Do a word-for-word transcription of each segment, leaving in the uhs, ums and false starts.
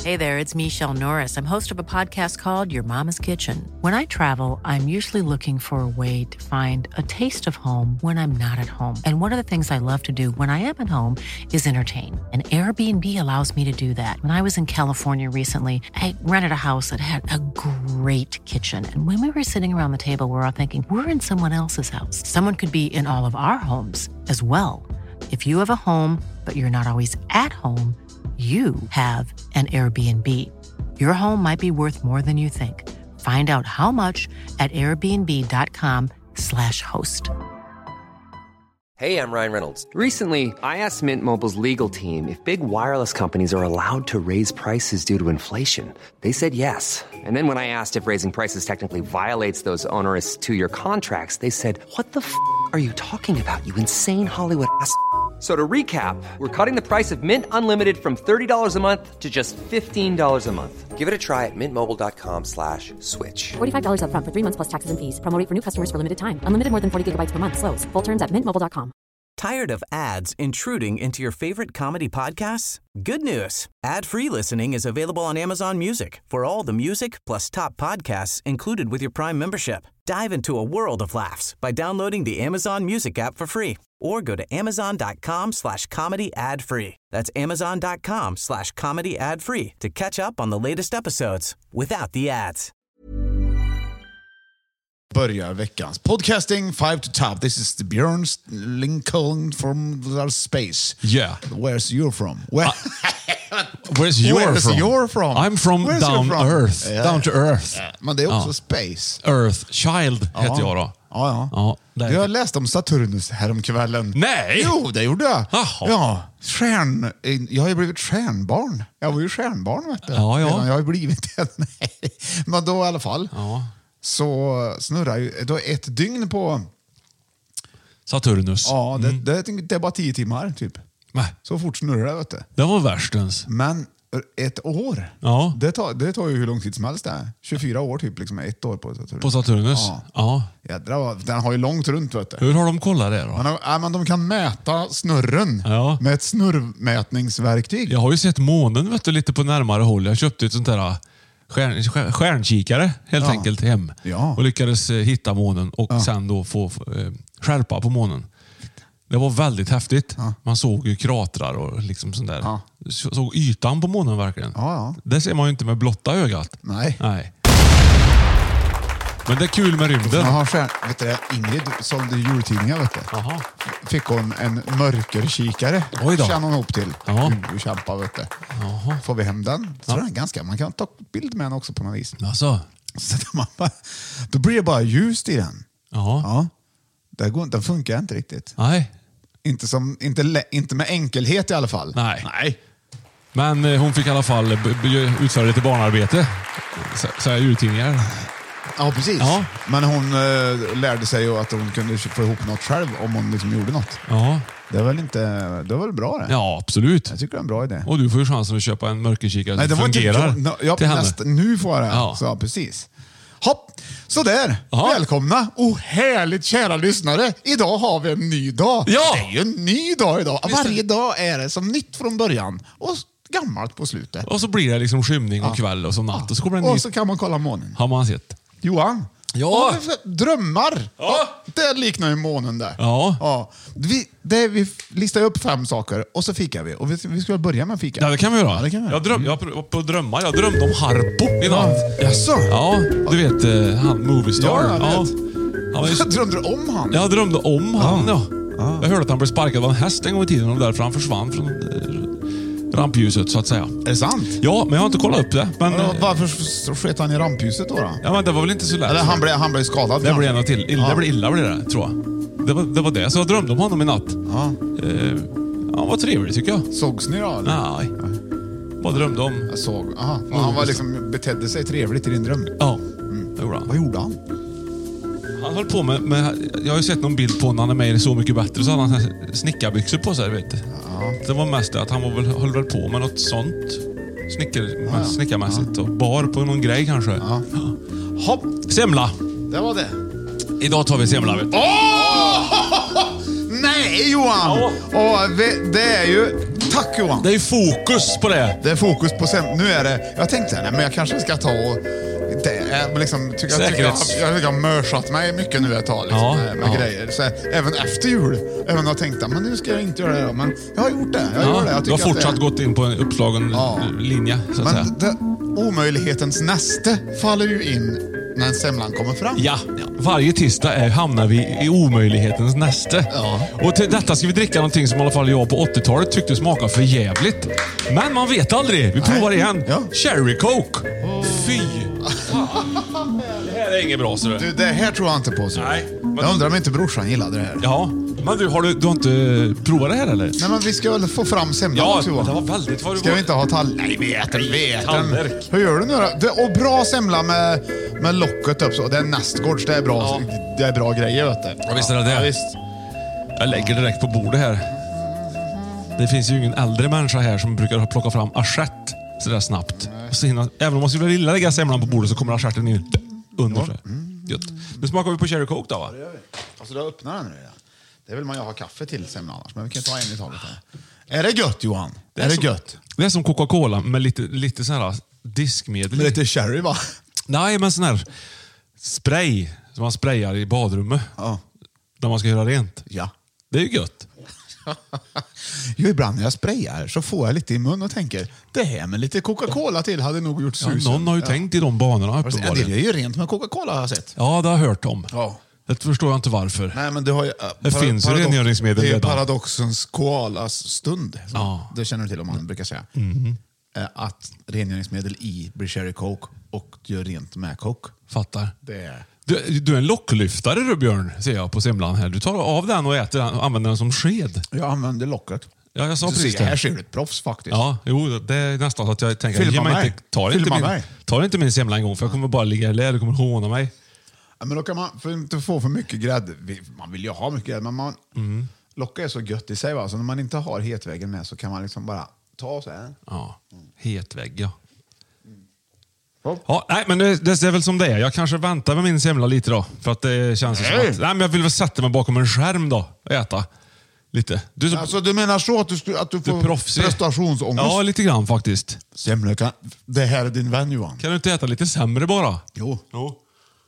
Hey there, it's Michelle Norris. I'm host of a podcast called Your Mama's Kitchen. When I travel, I'm usually looking for a way to find a taste of home when I'm not at home. And one of the things I love to do when I am at home is entertain. And Airbnb allows me to do that. When I was in California recently, I rented a house that had a great kitchen. And when we were sitting around the table, we were all thinking, we're in someone else's house. Someone could be in all of our homes as well. If you have a home, but you're not always at home, you have an Airbnb. Your home might be worth more than you think. Find out how much at airbnb.com slash host. Hey, I'm Ryan Reynolds. Recently, I asked Mint Mobile's legal team if big wireless companies are allowed to raise prices due to inflation. They said yes. And then when I asked if raising prices technically violates those onerous two-year contracts, they said, what the f*** are you talking about, you insane Hollywood ass f- So to recap, we're cutting the price of Mint Unlimited from thirty dollars a month to just fifteen dollars a month. Give it a try at mintmobile.com slash switch. forty-five dollars up front for three months plus taxes and fees. Promo rate for new customers for limited time. Unlimited more than forty gigabytes per month. Slows full terms at mint mobile dot com. Tired of ads intruding into your favorite comedy podcasts? Good news. Ad-free listening is available on Amazon Music for all the music plus top podcasts included with your Prime membership. Dive into a world of laughs by downloading the Amazon Music app for free or go to amazon.com slash comedy ad free. That's amazon.com slash comedy ad free to catch up on the latest episodes without the ads. Börjar veckans podcasting five to top. This is the Björn Lincoln from space. Yeah. Where's you from? Where? Uh, where's your Where's from? You're from? I'm from Where's down from? earth. Ja. Down to earth. Ja. Men det är också Ja. space. Earth Child Ja. heter jag då. Ja, ja. Ja, där. Jag läste om Saturnus häromkvällen. Nej! Jo, det gjorde jag. Jaha. Ja, stjärn... Jag har ju blivit stjärnbarn. Jag var ju stjärnbarn, vet du. Ja, ja. Redan jag har ju blivit det. Nej. Men då i alla fall. Ja. Så snurrar ju... Då är ett dygn på... Saturnus. Ja, det, Mm. det, det är bara tio timmar, typ. Nej, Så fort snurrar det, vet du. det var värstens. Men ett år, Ja. det, tar, det tar ju hur lång tid som helst det. tjugofyra år typ, liksom ett år på Saturnus. På Saturnus? Ja. Ja. Jädrar, den har ju långt runt, vet du. Hur har de kollat det då? Man har, ja, men de kan mäta snurren Ja. med ett snurrmätningsverktyg. Jag har ju sett månen, vet du, lite på närmare håll. Jag köpte ett sånt där stjärn, stjärn, stjärnkikare helt Ja. enkelt hem. Ja. Och lyckades eh, hitta månen och Ja. sen då få eh, skärpa på månen. Det var väldigt häftigt. Ja. Man såg ju kratrar och liksom sånt där. Ja. Så- Såg ytan på månen verkligen. Ja, ja. Det ser man ju inte med blotta ögat. Nej. Nej. Men det är kul med rymden. Jaha, stjärn, vet du, det, Ingrid sålde jultidningar, vet du. Jaha. Fick hon en mörkerkikare. Oj då. Känner hon ihop till. Ja. Du kämpar, vet du. Jaha. Får vi hem den? Så Ja. den är ganska, man kan ta bild med den också på något vis. Alltså. Så att man bara, då blir det bara ljust i den. Jaha. Ja. Det går, den funkar inte riktigt. Nej. Inte, som, inte, lä- inte med enkelhet i alla fall. Nej. Nej. Men eh, hon fick i alla fall b- b- utföra lite barnarbete. Så- Så här jultidningar. Ja, precis. Ja. Men hon eh, lärde sig ju att hon kunde få ihop något själv om hon liksom gjorde något. Ja. Det är väl inte, det är väl bra det? Ja, absolut. Jag tycker det är en bra idé. Och du får ju chansen att köpa en mörkerkikare Nej, det som var fungerar inte... Ja, till henne. nästa, nu får jag det. Ja. Så, precis. Hopp, sådär. Jaha. Välkomna och härligt kära lyssnare. Idag har vi en ny dag. Ja. Det är ju en ny dag idag. Visst är det. Varje dag är det som nytt från början och gammalt på slutet. Och så blir det liksom skymning och kväll och så natt. Och så kommer det en ny... Och så kan man kolla månen. Har man sett. Johan. Ja. Drömmar. Ja. Det liknar ju månen där. Ja. Ja. Vi, det, vi listar upp fem saker och så fikar vi. Och vi, vi ska börja med fika. Ja, det kan vi göra. Ja, det kan vi göra. Jag, dröm, jag var på drömmar. Jag drömde om Harpo i natt. Jaså? Ja, du vet eh, han Moviestar. Ja, jag vet. Han var ju... Jag drömde om han. Jag drömde om han, ja. Ja. Jag hörde att han blev sparkad av en häst en gång i tiden och därför han försvann från eh, rampljuset, så att säga. Är det sant? Ja, men jag har inte kollat upp det. Men, Men eh, varför så sket han i rampljuset då? då? ja, men det var väl inte så lätt. Eller han blev, han blev skadad. Det kanske. blev något till. Illa, Ja. Det blev illa blev det, tror jag. Det var, det var det. Så jag drömde om honom i natt. Ja. Eh, han var trevlig, tycker jag. Sågs ni då? eller? Nej. Bara drömde om... Jag såg. Aha. Och han var liksom, betedde sig trevligt i din dröm. Ja, det gjorde han. Vad gjorde han? Han höll på med, med... Jag har ju sett någon bild på när han är med i Så mycket bättre. Så hade han så här snickarbyxor på sig, vet du. Ja. Det var mest det att han var väl, höll väl på med något sånt. Snickar, ja. Snickarmässigt. Och bar på någon grej kanske. Ja. Hopp, Semla. det var det. Idag tar vi semla, vet du. Åh! Nej, Johan! Och vi, det är ju tack Johan. Det är fokus på det. Det är fokus på sem- Nu är det... Jag tänkte, nej men jag kanske ska ta och... Det är liksom... Tycker, jag, tycker jag, jag, jag har mörsat mig mycket nu ett tag liksom, Ja, med, med ja. grejer. Så, även efter jul. Även jag tänkte, men nu ska jag inte göra det då. Men jag har gjort det. Jag Ja, gör det. Jag du har tycker att fortsatt det, gått in på en uppslagen Ja. linje, så att säga. Men det, omöjlighetens näste faller ju in när semlan kommer fram. Ja, varje tisdag är, hamnar vi i omöjlighetens näste. Ja. Och till detta ska vi dricka någonting som i alla fall jag på åttiotalet tyckte smakade för jävligt. Men man vet aldrig. Vi provar igen. Ja. Cherry Coke. Fy fan. Det här är inget bra, så Du, det här tror jag inte på. Så. Nej, men- Jag undrar om inte brorsan gillade det här. Ja, men du har, du, du har inte provat det här eller? Nej, men vi ska väl få fram semlan Ja, också, det Johan. var väldigt vad du Ska var. vi inte ha tall... Nej, vi äter, vi äter. Tallrik. Hur gör du nu då? Det, och bra semla med, med locket upp så. Det är nästgårds, det är bra, Ja. det är bra grejer, vet du. Ja, visst är det det. Ja, visst. Jag lägger direkt på bordet här. Det finns ju ingen äldre människa här som brukar plocka fram assiett sådär snabbt. Så hinna, även om man skulle vilja lägga semlan på bordet så kommer assietten in under sig. Gött. Nu smakar vi på Cherry Coke då, va? Alltså, du öppnar den nu. Ja. Det vill man ju ha kaffe till semlan annars, men vi kan ta en i taget här. Är det gött, Johan? Det är, är det som- gött? Det är som Coca-Cola med lite, lite sån här diskmedel. Med lite cherry, va? Nej, men sån här spray som man sprayar i badrummet. Ja. När man ska göra rent. Ja. Det är ju gött. Jo, ibland när jag sprayar så får jag lite i mun och tänker, det här med lite Coca-Cola till hade nog gjort Ja, susen. någon har ju ja. tänkt i de banorna Ja, det uppenbarligen. är ju rent med Coca-Cola, har jag sett. Ja, det har jag hört om. Ja. Det förstår jag inte varför. Nej, men det har ju... Det finns ju rengöringsmedel Det är redan. paradoxens koalas stund. Så Ja. Det känner du till om man brukar säga. Eh, Att rengöringsmedel i blir cherry coke och gör rent med coke. Fattar. Det är... Du, du är en locklyftare du, Björn, ser jag på semlan här. Du tar av den och äter den och använder den som sked. Jag använder locket. Ja, jag sa Du precis ser, här det. ser du ett proffs faktiskt. Ja, jo, det är nästan så att jag tänker, Filma ge mig mig. inte, tar inte Filma min, mig. tar inte min semla en gång för jag kommer bara ligga i lä, du kommer håna mig. Ja, men då kan man, för att inte få för mycket grädde, vi- man vill ju ha mycket grädde, men man, Mm. locka är så gött i sig. Va? Så när man inte har hetväggen med så kan man liksom bara ta så här. Ja, hetvägg ja. Hopp. Ja, nej, men det, det är väl som det är. Jag kanske väntar med min semla lite då. För att det känns ju som Nej. att... Nej, men jag vill väl sätta mig bakom en skärm då och äta lite. Du, är så, Alltså du menar så att du, sk- att du du är får proffsig. prestationsångest? Ja, lite grann faktiskt. Semlor kan, det här är din vän Johan. Kan du inte äta lite sämre bara? Jo. Jo.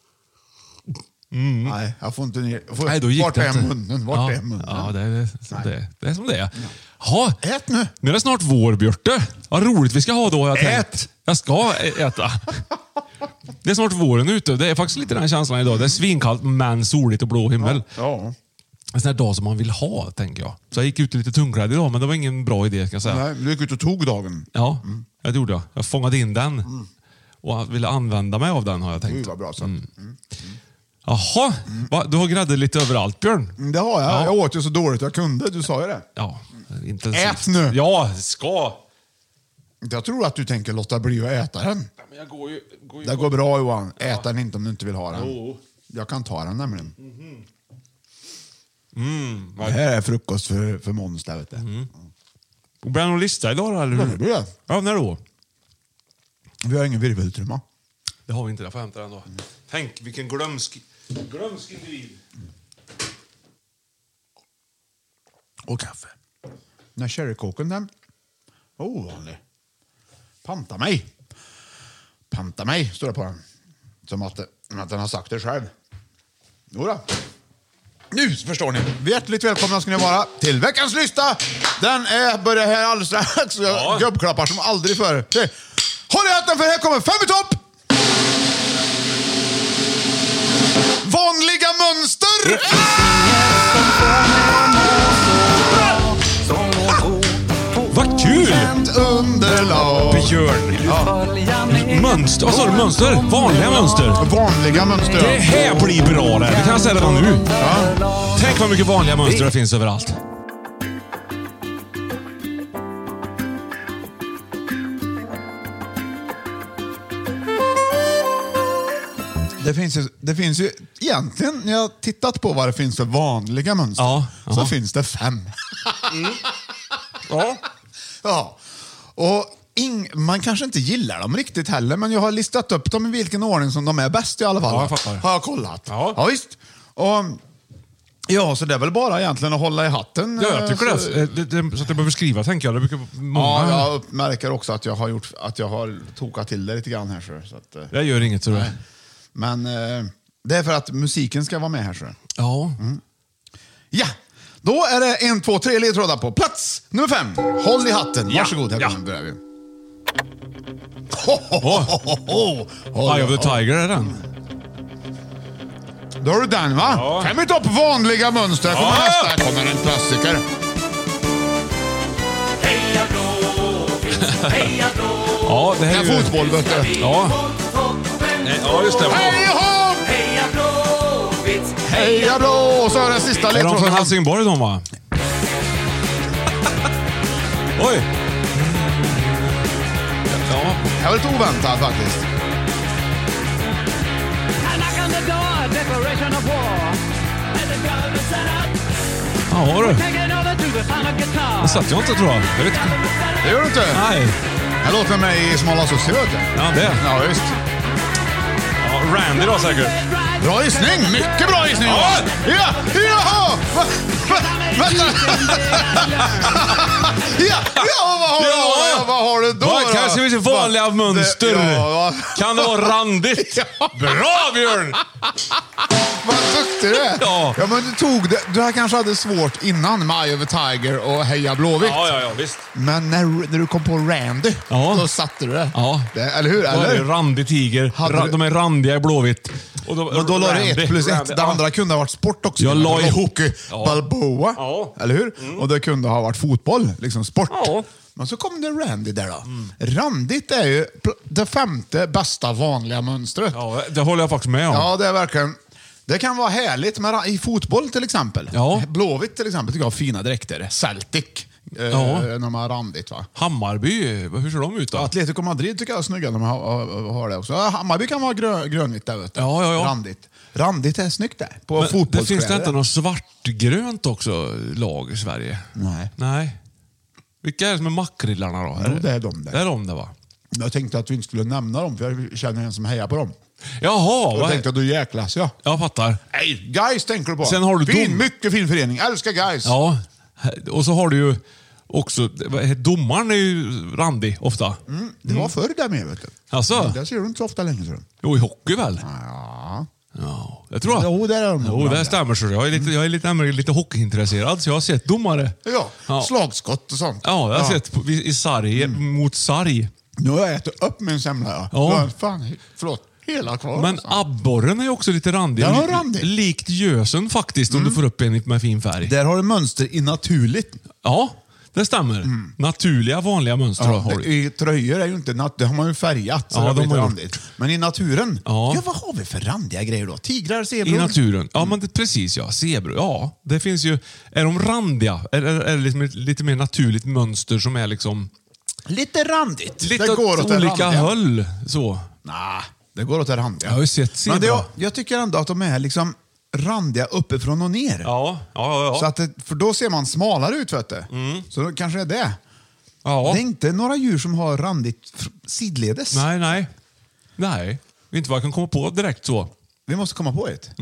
Nej, jag får inte ner. Jag får, Nej, då gick vart det är inte. munnen? Vart ja, är munnen? Ja, det är, som det, är. det är som det är. Ha, Ät nu. nu är det snart vår, Björte. Vad roligt vi ska ha då, har jag Ät. tänkt. Jag ska ä- äta. Det är snart våren ute. Det är faktiskt lite den känslan idag. Det är svinkallt men soligt och blå himmel. Ja. En sån här dag som man vill ha, tänker jag. Så jag gick ut i lite tungklädd idag, men det var ingen bra idé, ska jag säga. Nej, du gick ut och tog dagen. Ja, det gjorde jag. Jag fångade in den och ville använda mig av den, har jag Gud tänkt. vad bra så. Mm. Jaha, va? Du har grädde lite överallt, Björn. Det har jag. Ja. Jag åt ju så dåligt jag kunde. Du sa ju det. Ja, intensivt. Ät nu. Ja, ska. Jag tror att du tänker låta bli att äta den. Men jag går ju... Går ju Det går bra Johan. Ät den inte om du inte vill ha den. Jo. Jag kan ta den nämligen. Mm, Det här är frukost för, för monster. Vet du. Blir det någon lista idag då, eller Ja, hur? det blir det. Ja, när då? Vi har ingen virveltrumma. Det har vi inte, jag får hämta den då. Tänk vilken glömsk, glömsk individ. Och kaffe. Den här cherrycoken den var ovanlig. Panta mig. Panta mig, står det på den. Som att, att den har sagt det själv. Jodå. Nu förstår ni. Hjärtligt välkomna ska ni vara till veckans lista. Den är börjar här alldeles strax. Och jag Ja. gubbklappar som aldrig förr. Håll i hatten för här kommer fem i topp. Vanliga mönster. Vad kul! Underlag. Björn. Mönster, vad sa du? Mönster? Vanliga mönster? Vanliga mönster. Det här blir bra det. Det kan jag säga redan nu. Tänk vad mycket vanliga mönster det finns överallt. Det finns, ju, det finns ju egentligen, när jag har tittat på vad det finns för vanliga mönster, Ja, så ja. finns det fem. Ja. Ja. Och ing, man kanske inte gillar dem riktigt heller, men jag har listat upp dem i vilken ordning som de är bäst i alla fall. Ja, jag fattar. Har jag kollat. Ja. Ja, visst. Och Ja, så det är väl bara egentligen att hålla i hatten. Ja, jag tycker så, det. Det, det. Så att jag behöver skriva, tänker jag. Det brukar många... Ja, jag märker också att jag har gjort att jag har tokat till det lite grann här. Så, så att, jag gör inget, tror jag. Men eh, det är för att musiken ska vara med här. Så. Ja. Mm. Ja, då är det en, två, tre ledtrådar på plats nummer fem. Håll i hatten. Varsågod, här Ja. kommer börjar vi. Ho, ho, ho, ho, ho. Håll- Eye of the Tiger är den. Då har du den, va? Ja. Kan vi ta upp vanliga mönster? Här kommer Ja. nästa. Här kommer en klassiker. Heja Blåvitt, heja Blåvitt. Ja, det här Det är är ju... fotboll, vet du. Ja. Nej, ja, just det. Hej hopp! Heja Blåvitt, Heja blå! Och så är det sista Är de från ledtråden. Helsingborg, de, va? Oj! Ja. Det var lite oväntat faktiskt. Ja, du. Det satt jag inte, tror jag. Jag vet inte. Det gör du inte. Nej. Det låter mig i Smala Sussie, vet du. Ja, det. Ja, visst. Ja, Randy då, säkert. Bra gissning! Mycket bra gissning! Ja. Ja! Jaha! Va, va, vänta! ja! Ja, vad har du då? Ja, vad har du då? Vad då? kanske finns vanliga Va- mönster? Det, ja, va, Kan det vara randigt? Ja. Bra, Björn! vad duktig du är! Ja. Ja, men du tog det. Du här kanske hade svårt innan med Eye of the Tiger och Heja Blåvitt. Ja, ja, ja, visst. Men när, när du kom på Randy, Ja. då satte du det. Ja. det eller hur? Då är det Eller? randig tiger. Hade Ra- du- de är randiga i Blåvitt. Och då, Och då la du Randy. ett plus ett. Randy, Det ja. andra kunde ha varit sport också. Jag la ihop. Rocky Ja. Balboa. Ja. Eller hur? Och det kunde ha varit fotboll. Liksom sport. Ja. Men så kom det Randy där då. Randigt är ju pl- det femte bästa vanliga mönstret. Ja, det håller jag faktiskt med om. Ja, det är verkligen... Det kan vara härligt med, ra- i fotboll till exempel. Ja. Blåvitt till exempel tycker jag har fina dräkter. Celtic. Eh, Ja. När de har randigt, va? Hammarby, hur ser de ut då? Atletico Madrid tycker jag är snygga när de har, har, har det också. Ja, Hammarby kan vara grö, grönvitt där, vet du. Ja, ja, ja. Randigt. Randigt är snyggt där. På Men det fotbollskläder. finns det inte något svartgrönt också lag i Sverige? Nej. Nej. Vilka är det som är makrillarna då? Jo, det är de där. Det är de där, va? Jag tänkte att vi inte skulle nämna dem, för jag känner en som hejar på dem. Jaha, Jag vad tänkte att du jäklas, ja. jag fattar. Nej, Guys tänker du på. Sen har du fin, dom- mycket fin förening. Älskar Guys. Ja, och så har du ju också... vad heter- Domaren är ju randig ofta. Mm, det var förr där med, vet du. Alltså? Men det ser du inte så ofta längre. Så. Jo, i hockey väl? Ja. Ja, jag tror jag. Jo, där är de. Jo, det stämmer. Så jag är lite, jag är lite, lite, lite hockeyintresserad, så jag har sett domare. Ja, Ja. slagskott och sånt. Ja, jag har sett på, i sarg, mot sarg. Nu har jag ätit upp min semla. Ja. Ja. Men fan, förlåt. Hela kvar. Men alltså. abborren är ju också lite randig. Den har randig. Likt gösen faktiskt, om du får upp en med fin färg. Där har du mönster i naturligt. Ja, det stämmer. Naturliga, vanliga mönster Ja, har du. I tröjor är ju inte nat- det har man ju färgat. Så Ja, det de blir har gjort. randigt. Men i naturen, ja. Ja. vad har vi för randiga grejer då? Tigrar, I zebror? naturen. Ja, men det, precis ja. Zebror. Ja, det finns ju... Är de randiga? Är, är, är det liksom ett lite mer naturligt mönster som är liksom... Lite randigt. Lite det går åt åt det olika randiga. håll. Så. Nej, det går åt det randiga. Jag har ju sett Men det, zebra. jag tycker ändå att de är liksom randiga uppifrån och ner. Ja, ja, ja. Så att det, för då ser man smalare ut, vet du. Så då kanske det är det. ja. Det är inte några djur som har randigt fr- sidledes. Nej, nej. Nej. Inte vad jag kan komma på direkt så. Vi måste komma på ett.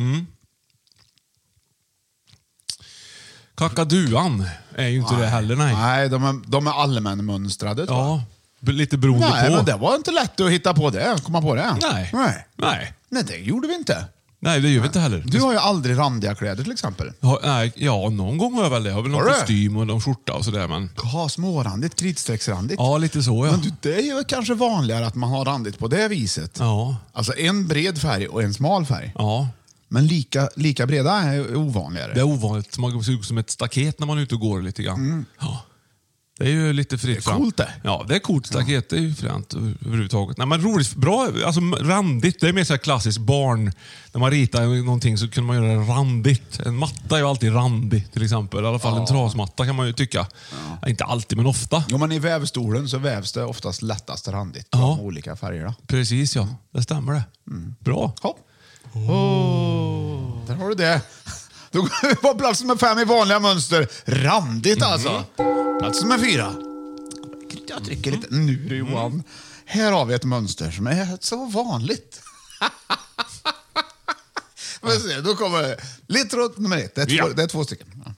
Kakaduan är ju inte det heller, nej. Nej, de är, de är allmänmönstrade. tror jag. Ja, b- lite beroende Nej, på. men det var inte lätt att hitta på det. Komma på det. Nej. Nej. Nej. Nej, det gjorde vi inte. Nej, det gör vi inte heller. Du har ju aldrig randiga kläder till exempel. Ja, nej, ja, någon gång har jag väl det. Jag har väl någon Har du? kostym och någon skjorta och sådär. Men... Ha smårandigt, kritstrecksrandigt. Ja, lite så ja. Men du, det är ju kanske vanligare att man har randigt på det viset. Ja. Alltså en bred färg och en smal färg. Ja. Men lika, lika breda är ovanligare. Det är ovanligt. Man ser ut som ett staket när man är ute och går lite grann. Ja. Det är ju lite fritt Det är coolt det. Ja, det är coolt staket. Det är ju fränt överhuvudtaget. Nej, men roligt. Bra. Alltså randigt. Det är mer så här klassiskt barn. När man ritar någonting så kan man göra det randigt. En matta är ju alltid randig till exempel. I alla fall en trasmatta kan man ju tycka. Ja, inte alltid, men ofta. Jo, men i vävstolen så vävs det oftast lättast randigt. Ja. Ja. Med olika färger. Då. Precis ja. Det stämmer det. Bra. Hopp. Oh. Där har du det. Då går vi på plats nummer fem i vanliga mönster. Randigt alltså. Plats nummer fyra. Jag trycker lite. Nu du Johan. Här har vi ett mönster som är så vanligt. Men se, då kommer ledtråd nummer ett. Det är två, Ja. det är två stycken. Ja.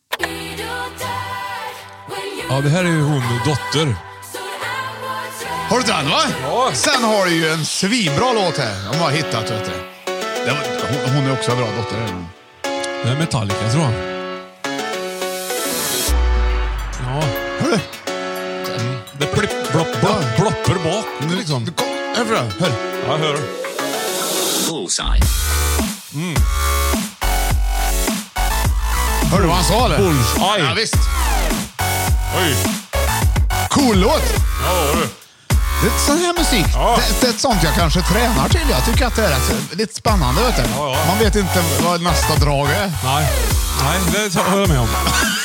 Ja, det här är ju hon, dotter. Har du den, va? Ja. Sen har du ju en svinbra låt här. De har hittat, vet du. Det var, hon, hon är också en bra dotter. Det är Metallica, tror jag. Ja. Hör du? Mm. Det blipp, blopp, blopp, blopper bak. Nu, Liksom. du kom, här får du, hör. Ja, jag hör. Bullseye. Hör du vad han sa, eller? Bullseye. Ja, visst. Oj. Cool låt. Ja, du. Det är sån här musik. Ja. Det, det är ett sånt jag kanske tränar till. Jag tycker att det är rätt, lite spännande, vet du. Ja, ja. Man vet inte vad nästa drag är. Nej. Nej, det håller jag med om.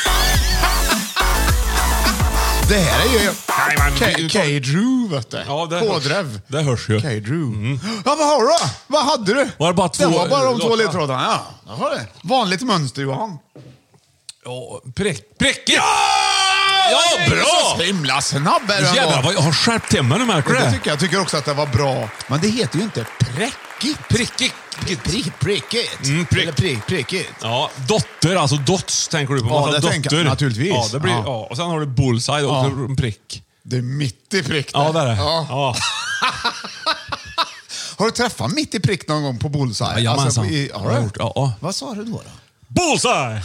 Det här är ju Nej, men- K- K-Drew, vet du. Ja, det hörs. K-drev. Det hörs ju. K-Drew. Ja, vad har du då? Vad hade du? Var det bara två- Det var bara de två låtar? ledtrådarna, ja. Jag har det. Vanligt mönster, Johan. Ja, prick, prickigt! Ja, Så bra! himla snabb är den. Jävlar vad jag har skärpt till mig nu, märker du Det det? tycker jag. Jag tycker också att det var bra. Men det heter ju inte präckigt. Prickigt. Prick, prickigt. Mm, prick. Eller prick, prickigt. Ja, dotter, alltså dots tänker du på. Ja, Massa det dotter. tänker jag naturligtvis. Ja, det blir, Ja. ja. Och sen har du bullseye och Ja. en prick. Det är mitt i prick där. Ja, det är det. Ja. Ja. Har du träffat mitt i prick någon gång på bullseye? Jajamensan. i, har Har jag du? gjort, ja. Vad sa du då? då? Bullseye!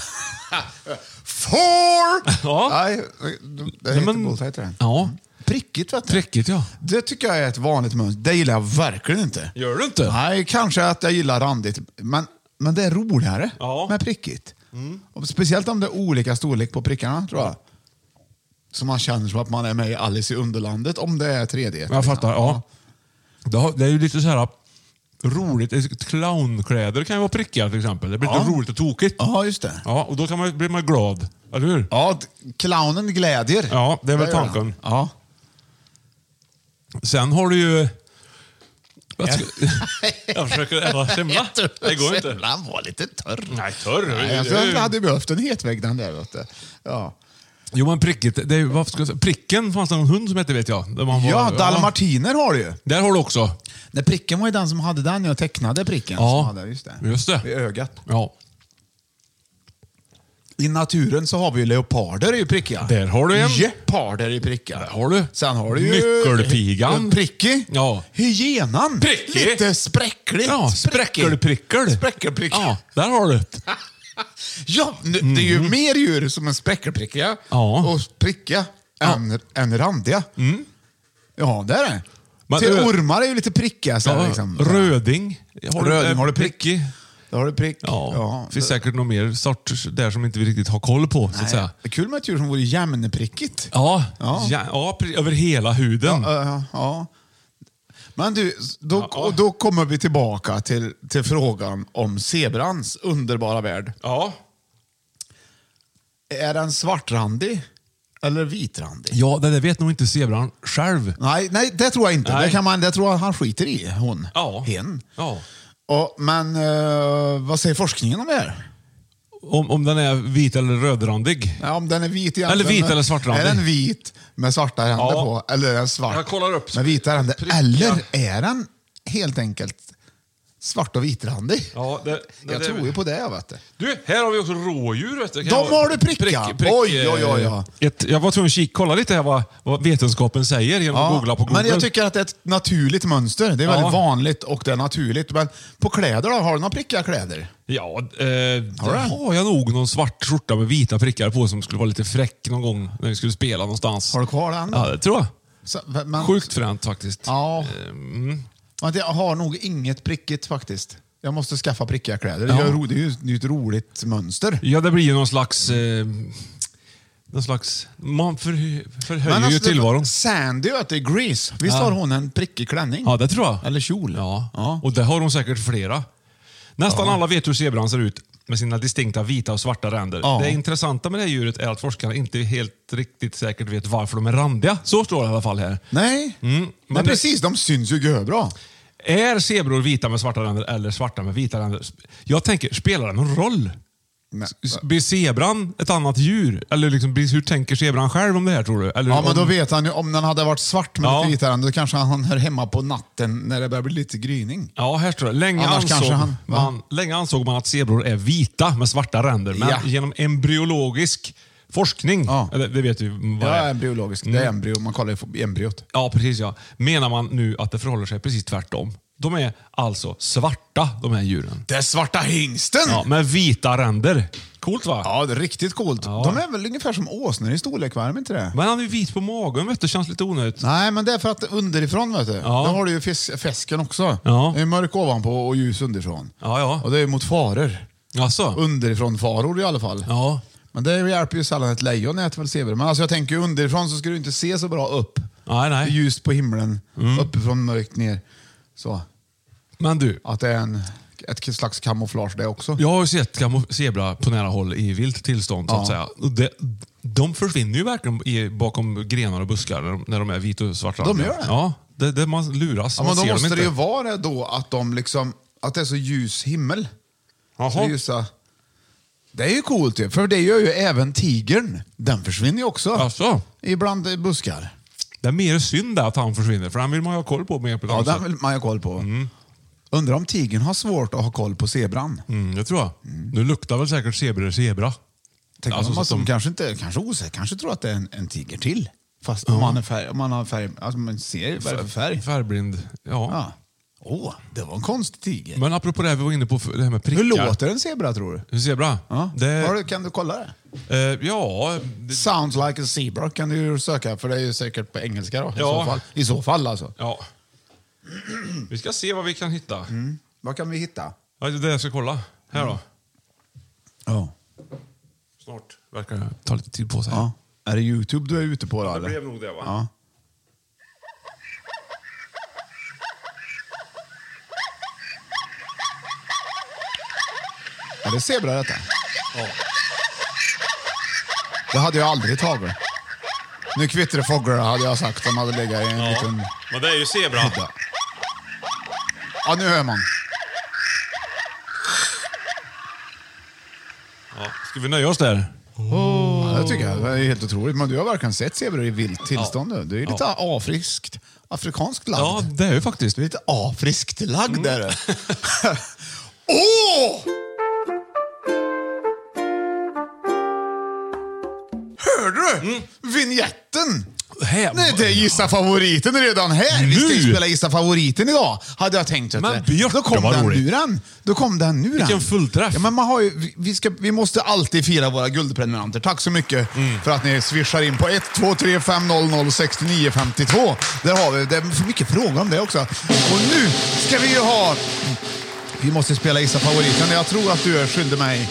Four! Ja. Nej, det heter men- bullseye, heter det. Ja, Prickigt, vet du. prickigt ja. Det tycker jag är ett vanligt mönster. Det gillar jag verkligen inte. Gör du inte? Nej, kanske att jag gillar randigt. Men, men det är roligare Ja. med prickigt. Och speciellt om det är olika storlek på prickarna, tror jag. Så man känner som att man är med i Alice i Underlandet, om det är tre D. Jag fattar, ja. Det har- Det är ju lite så här roligt. Clownkläder kan ju vara prickiga till exempel. Det blir Ja. lite roligt och tokigt. Ja, just det. Ja, och då kan man, blir man glad. Eller hur? Ja, d- clownen glädjer. Ja, det är väl gör han. tanken. Ja. Sen har du ju... Jag, ska, jag försöker äta semla. Det går inte. Han var lite törr. Nej, törr. Nej, jag tror att jag hade behövt en hetvägg den där. Vet du. Ja, Jo, men prickigt. Det är, ju- vad ska jag säga? Pricken fanns det någon hund som hette, vet jag. Där man var, ja dalmatiner har du ju. Där har du också. Nej, pricken var ju den som hade den. Jag tecknade pricken. Ja, som hade, just det. just det. I ögat. Ja. I naturen så har vi ju leoparder är ju prickiga. Där har du en. Geparder är prickiga. Där har du. Sen har du ju... Nyckelpigan. Prickig. Ja. Hyenan. Prickig. Lite spräckligt. Ja, spräckelprickel. Spräckelprickel. Ja, där har du det. Ja, det det är ju mer djur som är spräckelprickiga Ja. och prickiga än, än randiga. Ja, det är det. Men Till ö- ormar är ju lite prickiga. Så här, Ja, liksom. Röding. Har Röding, är har du prick? prickig. Då har du prick. Ja, det finns säkert någon mer sorts där som inte vi riktigt har koll på, så att säga. Det är kul med ett djur som vore jämnprickigt. Ja, Ja. ja. ja pre- över hela huden. Ja, ja, ja. Men du, då, Ja. då kommer vi tillbaka till, till frågan om zebrans underbara värld. Ja. Är den svartrandig eller vitrandig? Ja, det där vet nog inte zebran själv. Nej, nej, det tror jag inte. Nej. Det, kan man, det tror jag han skiter i, hon. Ja. Hen. Ja. Och, men eh, vad säger forskningen om det här? Om, om den är vit eller rödrandig. Ja, om den är vit egentligen. Eller vit eller svartrandig. Är den vit med svarta ränder Ja. på? Eller är den svart Jag kollar upp. med vita ränder? Pricka. Eller är den helt enkelt svart och vitrandig? Ja, det, det, Jag det, tror ju på det, jag vet det. Du, här har vi också rådjur. Vet du. Kan De jag- har du pricka. Oj, oj, oj, ja. Ett, jag var tvungen att kika, kolla lite här vad, vad vetenskapen säger genom att googla på Google. men jag tycker att det är ett naturligt mönster. Det är Ja. väldigt vanligt och det är naturligt. Men på kläder då? Har du några prickiga kläder? Ja, eh, Har det du? har jag nog någon svart skjorta med vita prickar på som skulle vara lite fräck någon gång när vi skulle spela någonstans. Har du kvar den? Ja, det tror jag. Så, men, Sjukt fränt faktiskt. Ja. Mm. Men jag har nog inget prickigt faktiskt. Jag måste skaffa prickiga kläder. Ja. Det, är ro, det är ju det är ju ett roligt mönster. Ja, det blir ju någon slags... Eh, någon slags... Man för, förhöjer ju alltså, tillvaron. Sandy vet du, i Grease. Visst Ja. har hon en prickig klänning? Ja, det tror jag. Eller kjol? Ja. Ja. Och det har hon säkert flera. Nästan Ja. alla vet hur zebran ser ut med sina distinkta vita och svarta ränder. Ja. Det intressanta med det här djuret är att forskarna inte helt riktigt säkert vet varför de är randiga. Så står det i alla fall här. Nej, Mm, men men det- precis. De syns ju görbra. Är zebror vita med svarta ränder eller svarta med vita ränder? Jag tänker, spelar det någon roll? Men, Blir zebran ett annat djur? Eller liksom, hur tänker zebran själv om det här, tror du? Eller ja, men om... då vet han ju, om den hade varit svart med Ja. lite vitare, då kanske han hör hemma på natten när det börjar bli lite gryning. Ja, här står det. Länge, Annars ansåg kanske han- man, länge ansåg man att zebror är vita med svarta ränder. Men Ja. genom embryologisk forskning, Ja. eller det vet du vad det Ja, är. embryologisk. Det är embryo, man kollar ju på embryot. Ja, precis ja. Menar man nu att det förhåller sig precis tvärtom. De är alltså svarta, de här djuren. Det är svarta hingsten! Ja, med vita ränder. Coolt va? Ja, det är riktigt coolt. Ja. De är väl ungefär som åsnor i storlek, va? Är de inte det? Men han är vit på magen, vet du. Känns lite onödigt. Nej, men det är för att underifrån, vet du. Ja. Där har du ju fisk, fisken också. Ja. Det är mörk ovanpå och ljus underifrån. Ja, ja. Och det är mot faror. Alltså. Underifrån faror i alla fall. Ja. Men det hjälper ju sällan ett lejon, äter väl zebra. Men alltså jag tänker underifrån så ska du inte se så bra upp. Nej, Det är nej. ljust på himlen, Mm. uppifrån mörkt ner. Så. Men du, Att det är en, ett slags kamouflage det också. jag har ju sett gamo- zebra på nära håll i vilt tillstånd, så att Ja. säga. Och det, de försvinner ju verkligen i, bakom grenar och buskar när de, när de är vita och svarta. De gör det? Ja, det, det man luras. Ja, man men då ser måste dem det ju inte. vara det då att de liksom, att det är så ljus himmel. Jaha. Så ljusa. Det är ju coolt ju, för det gör ju även tigern. Den försvinner ju också. Alltså, Ibland buskar. det är mer synd att han försvinner, för han vill man ju ha koll på mer på ett Ja, annat den sätt. vill man ju ha koll på. Undrar om tigern har svårt att ha koll på zebran. Mm, det tror jag. Nu luktar väl säkert zebror zebra. Tänk Alltså, om man så som som- kanske inte, kanske osäker, kanske tror att det är en, en tiger till. Fast om man är färg, om man har färg, alltså man ser vad det är för färg. Färgblind. Ja. Ja. Åh, det var en konstig tiger. Men apropå det här vi var inne på, för- det här med prickar. Hur låter en zebra, tror du? En zebra? Ja. Det, Har du, kan du kolla det? eh, ja, det, Sounds like a zebra kan du ju söka, för det är ju säkert på engelska då. I, Ja. så fall. I så fall alltså. ja. Vi ska se vad vi kan hitta. Mm. Vad kan vi hitta? Ja, det är det jag ska kolla. Här då. Ja. Snart. Verkar det ta lite tid på sig. Ja. Är det YouTube du är ute på då, Det eller? blev nog det, va? Ja. Är det zebra detta? Ja. Det hade jag aldrig tagit. Nu kvittrar fåglar, hade jag sagt. De hade legat i en Ja. liten Men det är ju zebra. hydda. Ja, nu hör man. Ja. Ska vi nöja oss där? Ja, det tycker jag. Det är helt otroligt. Men du har verkligen sett zebror i vilt tillstånd nu. Du är lite afriskt, afrikanskt lagd. Ja, det är ju faktiskt. Du är lite afriskt lagd där. Mm. Åh! Hörde du? Vignetten! Här. Nej, det är Gissa favoriten redan här. Vi ska ju Nu? spela Gissa favoriten idag, hade jag tänkt. Men att- Björte, Då kom vad den roligt. nu den. Då kom den nu den. Vilken fullträff. Ja, men man har ju, vi- vi, ska, vi måste alltid fira våra guldprenumeranter. Tack så mycket Mm. för att ni swishar in på ett två tre fem noll noll sex nio fem två. Där har vi, det är för mycket frågor om det också. Och nu ska vi ju ha... Vi måste spela Gissa favoriten. Jag tror att du är skyldig mig...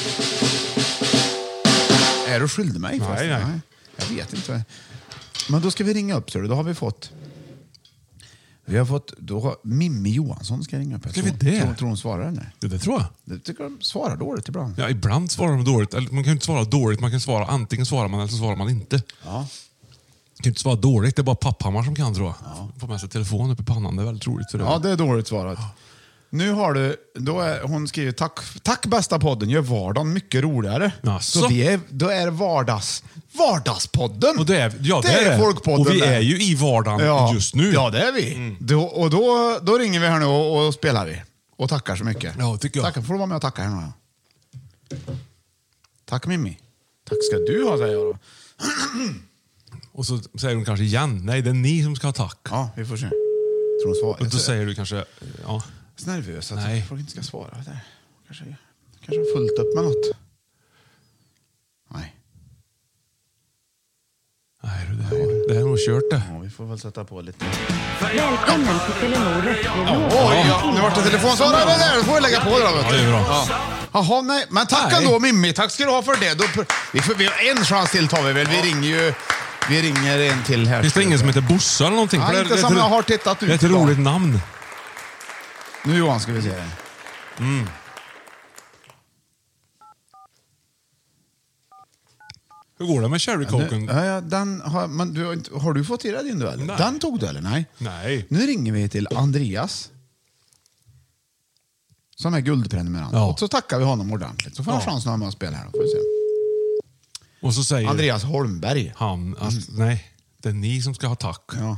Är du skyldig mig? Nej, förresten? nej. Jag vet inte. Men då ska vi ringa upp, så då har vi fått... Vi har fått... Då har Mimmi Johansson ska ringa upp. Ska vi Tror- det? Tror, tror hon svarar eller? Det, det tror jag. Jag tycker de svarar dåligt ibland. Ja, ibland svarar de dåligt. Eller, man kan ju inte svara dåligt. Man kan svara antingen svarar man eller så svarar man inte. Ja. Man kan ju inte svara dåligt. Det är bara Papphammar som kan, tror jag. Ja. Få med sig telefon upp i pannan. Det är väldigt roligt för det. Ja, det är dåligt svarat. Nu har du, då är, hon skriver tack, tack bästa podden, gör vardagen mycket roligare. Jaså? Så vi är, då är vardags, vardagspodden. Och det är, ja, det är folkpodden. Och vi där. är ju i vardagen ja. just nu. Ja, det är vi. Då, och då, då ringer vi här nu och, och spelar vi. Och tackar så mycket. Ja, tycker jag. Tackar, får du vara med och tacka här nu. Tack Mimmi. Tack ska du ha, säger jag då. Och så säger hon kanske igen, nej det är ni som ska ha tack. Ja, vi får se. Tror hon svarar. Och då säger du kanske, ja. Så nervös att Nej. folk inte ska svara. Där. Kanske, kanske har fullt upp med något. Nej. Nej, det, här, det här är nog kört det. Ja, vi får väl sätta på lite. Välkommen till Telenor Västerås. Oj, ja, nu vart det telefonsvarare där. Då får vi lägga på det då. Vet Ja, du. det är bra. Ja. Jaha, nej. Men tack Nej. ändå Mimmi. Tack ska du ha för det. Då, vi, får, vi har en chans till tar vi väl. Vi ringer ju... Vi ringer en till här. Finns det ingen som heter Bosse eller någonting? Ja, För det- inte det är som ett- jag har tittat ut Det är ett idag. roligt namn. Nu Johan ska vi se det. Hur går det med cherrycoken? Ja, ja, den har, men du har, inte, har du fått i dig din du eller? Nej. Den tog du eller? Nej. Nej. Nu ringer vi till Andreas. som är guldprenumerant. Ja. Och så tackar vi honom ordentligt. Så får han Ja. chansen att vara med och spela här. Då får vi se. Och så säger Andreas Holmberg. han att nej, det är ni som ska ha tack. Ja.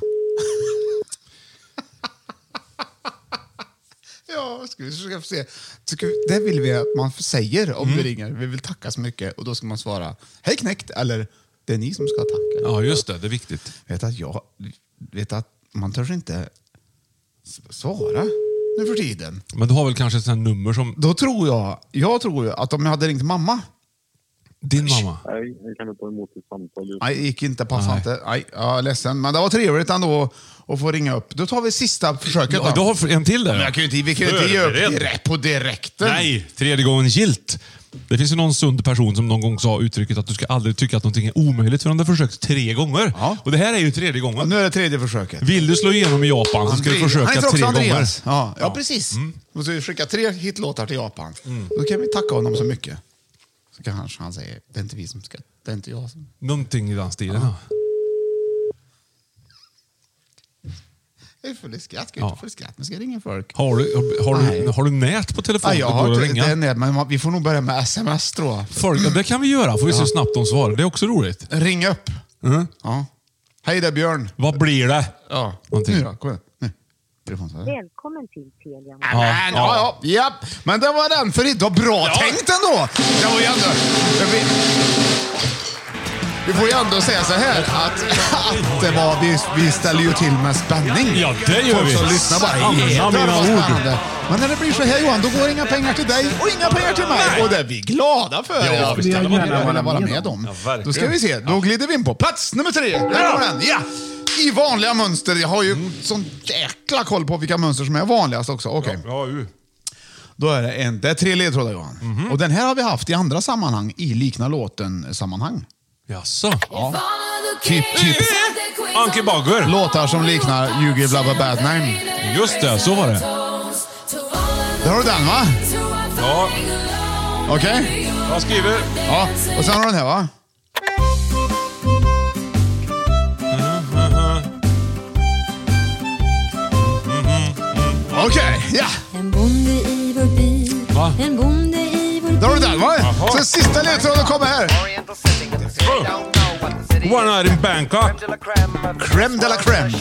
Ja, ska vi ska få se. Ska vi, det vill vi att man säger om Mm. vi ringer. Vi vill tacka så mycket. Och då ska man svara, hej knäckt, eller det är ni som ska tacka. Ja, just det. Det är viktigt. Vet att jag vet att man törs inte s- svara nu för tiden. Men du har väl kanske ett sånt här nummer som Då tror jag, jag tror ju att om jag hade ringt mamma, din mamma? Nej, jag kan inte ta emot ett samtal just. nej, gick inte, passade Nej. inte. Nej, jag är ledsen. Men det var trevligt ändå att få ringa upp. Då tar vi sista försöket. Ja, du har en till där. Men jag kan ju inte, vi kan ju inte ge upp Förberedd. direkt på direkten. Nej, tredje gången gilt. Det finns ju någon sund person som någon gång sa uttrycket att du ska aldrig tycka att någonting är omöjligt förrän du har försökt tre gånger. Ja. Och det här är ju tredje Och gången. nu är det tredje försöket. Vill du slå igenom i Japan så ska du Andreas- försöka Han heter tre också gånger. Andreas. Ja, ja, precis. Och så skicka tre hitlåtar till Japan. Mm. Då kan vi tacka honom så mycket. Så kanske han säger, det är inte vi som ska, det är inte jag som... Någonting i den stilen. Ja. Jag är full i skratt, ska jag Ja. inte full i skratt. Men ska jag ringa folk? Har, du, har, Nej. du, har du nät på Ja, telefonen? jag det har går att inte, ringa? det är ned, men man- vi får nog börja med sms tror jag. Folk, ja, det kan vi göra. Får vi se snabbt de svarar. Det är också roligt. Ring upp. Mm. Ja. Hej där Björn. Vad blir det? Ja. Någonting. Nu då, kom igen. Nu. Telefonsvarare. Välkommen till Telia. Ja, men, ja, ja, ja. Men det var den för idag. Bra Ja. tänkt ändå! Det var ju ändå... det vi, vi får ju ändå säga så här att, att det var, vi, vi ställer ju till med spänning. Ja, det gör Folk vi. som lyssnar bara, Sanna jädrar mina vad ord. spännande. Men när det blir så här Johan, då går inga pengar till dig och inga pengar till mig. Nej. Och det är vi glada för. Ja, vi ska det vara vill med jag om. vara med om. Ja, verkligen. Då ska vi se, då glider vi in på plats nummer tre. Där kommer den, ja! I vanliga mönster. Jag har ju Mm. sån jäkla koll på vilka mönster som är vanligast också. Okej. Ja, ju. Då är det, en, det är tre ledtrådar Johan. Mhm. Och den här har vi haft i andra sammanhang, i likna låten-sammanhang. Jaså? Ja. Typ, typ Anki Bagger. låtar som liknar You Give Love a Bad Name. Just det, så var det. Där har du den va? Ja, Okej? jag skriver. Ja. Och sen har du den här va? Okej, ja. En bonde i vår by, Va? en bonde i vår by. Där har du den va? Jaha. Så sista ledtråden kommer här. One night in Bangkok. Crème de la crème.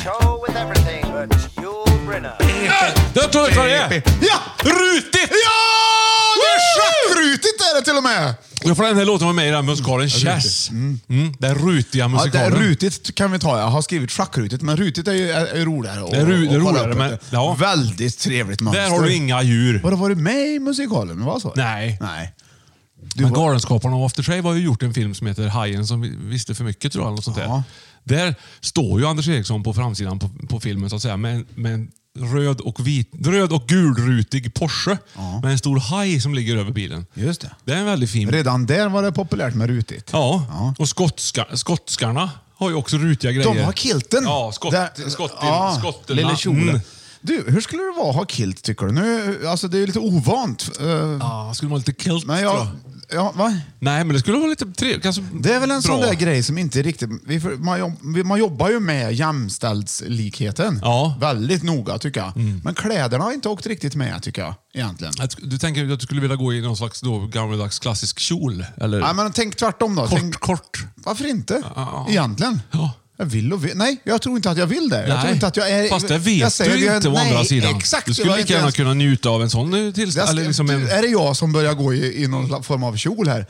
Jag tror jag vad det är. Ja! Rutigt! Ja! Det är schackrutigt är det till och med. Jag får den här låten med mig i den musikalen Chess. Mm. Den rutiga Ja, det musikalen. är rutigt kan vi ta. Jag har skrivit schackrutigt, men rutigt är ju är, är roligare. Det är ru- det är och kolla roligare, upp men- det. ja. Väldigt trevligt mönster. Där har du inga djur. Har du varit med i musikalen? Det var så? Nej. Nej. Du Men var... Galenskaparna av After Shave har ju gjort en film som heter Hajen som vi- visste för mycket, tror jag. Eller något sånt Ja. där. Där står ju Anders Eriksson på framsidan på, på filmen så att säga med, en- med en röd och, vit, röd och gulrutig Porsche med en stor haj som ligger över bilen. Just det. Det är en väldigt fin. Redan där var det populärt med rutigt. Ja, Ja. och skotska, skotskarna har ju också rutiga grejer. De har kilten. Ja, skott, Där- skott, ja, skotterna. lille kjolen. Mm. Du, hur skulle det vara att ha kilt tycker du? Nu, alltså det är ju lite ovant. eh, Ja, skulle vara lite kilt, men tror jag, jag. ja, va? Nej, men det skulle vara lite trevligt. Alltså, Det är väl en sån bra. där grej som inte riktigt... Vi, får- man, jobb, vi- man jobbar ju med jämställdhetslikheten. Ja. Väldigt noga tycker jag. Men kläderna har inte åkt riktigt med tycker jag. Egentligen. Att- Du tänker att du skulle vilja gå i någon slags då, gammaldags klassisk kjol? Eller? Nej, men tänk tvärtom då. Kort, Tänk, kort. varför inte? Ja. Egentligen. Ja. Jag vill och vill. Nej, jag tror inte att jag vill det. Jag Nej, tror inte att jag är, fast det vet jag säger du jag- inte å nej, andra sidan. Exakt, du skulle jag är lika inte gärna ens- kunna njuta av en sån eh, tillstånd. Jag ska, Eller liksom du, en, Är det jag som börjar gå i, i någon form av kjol här?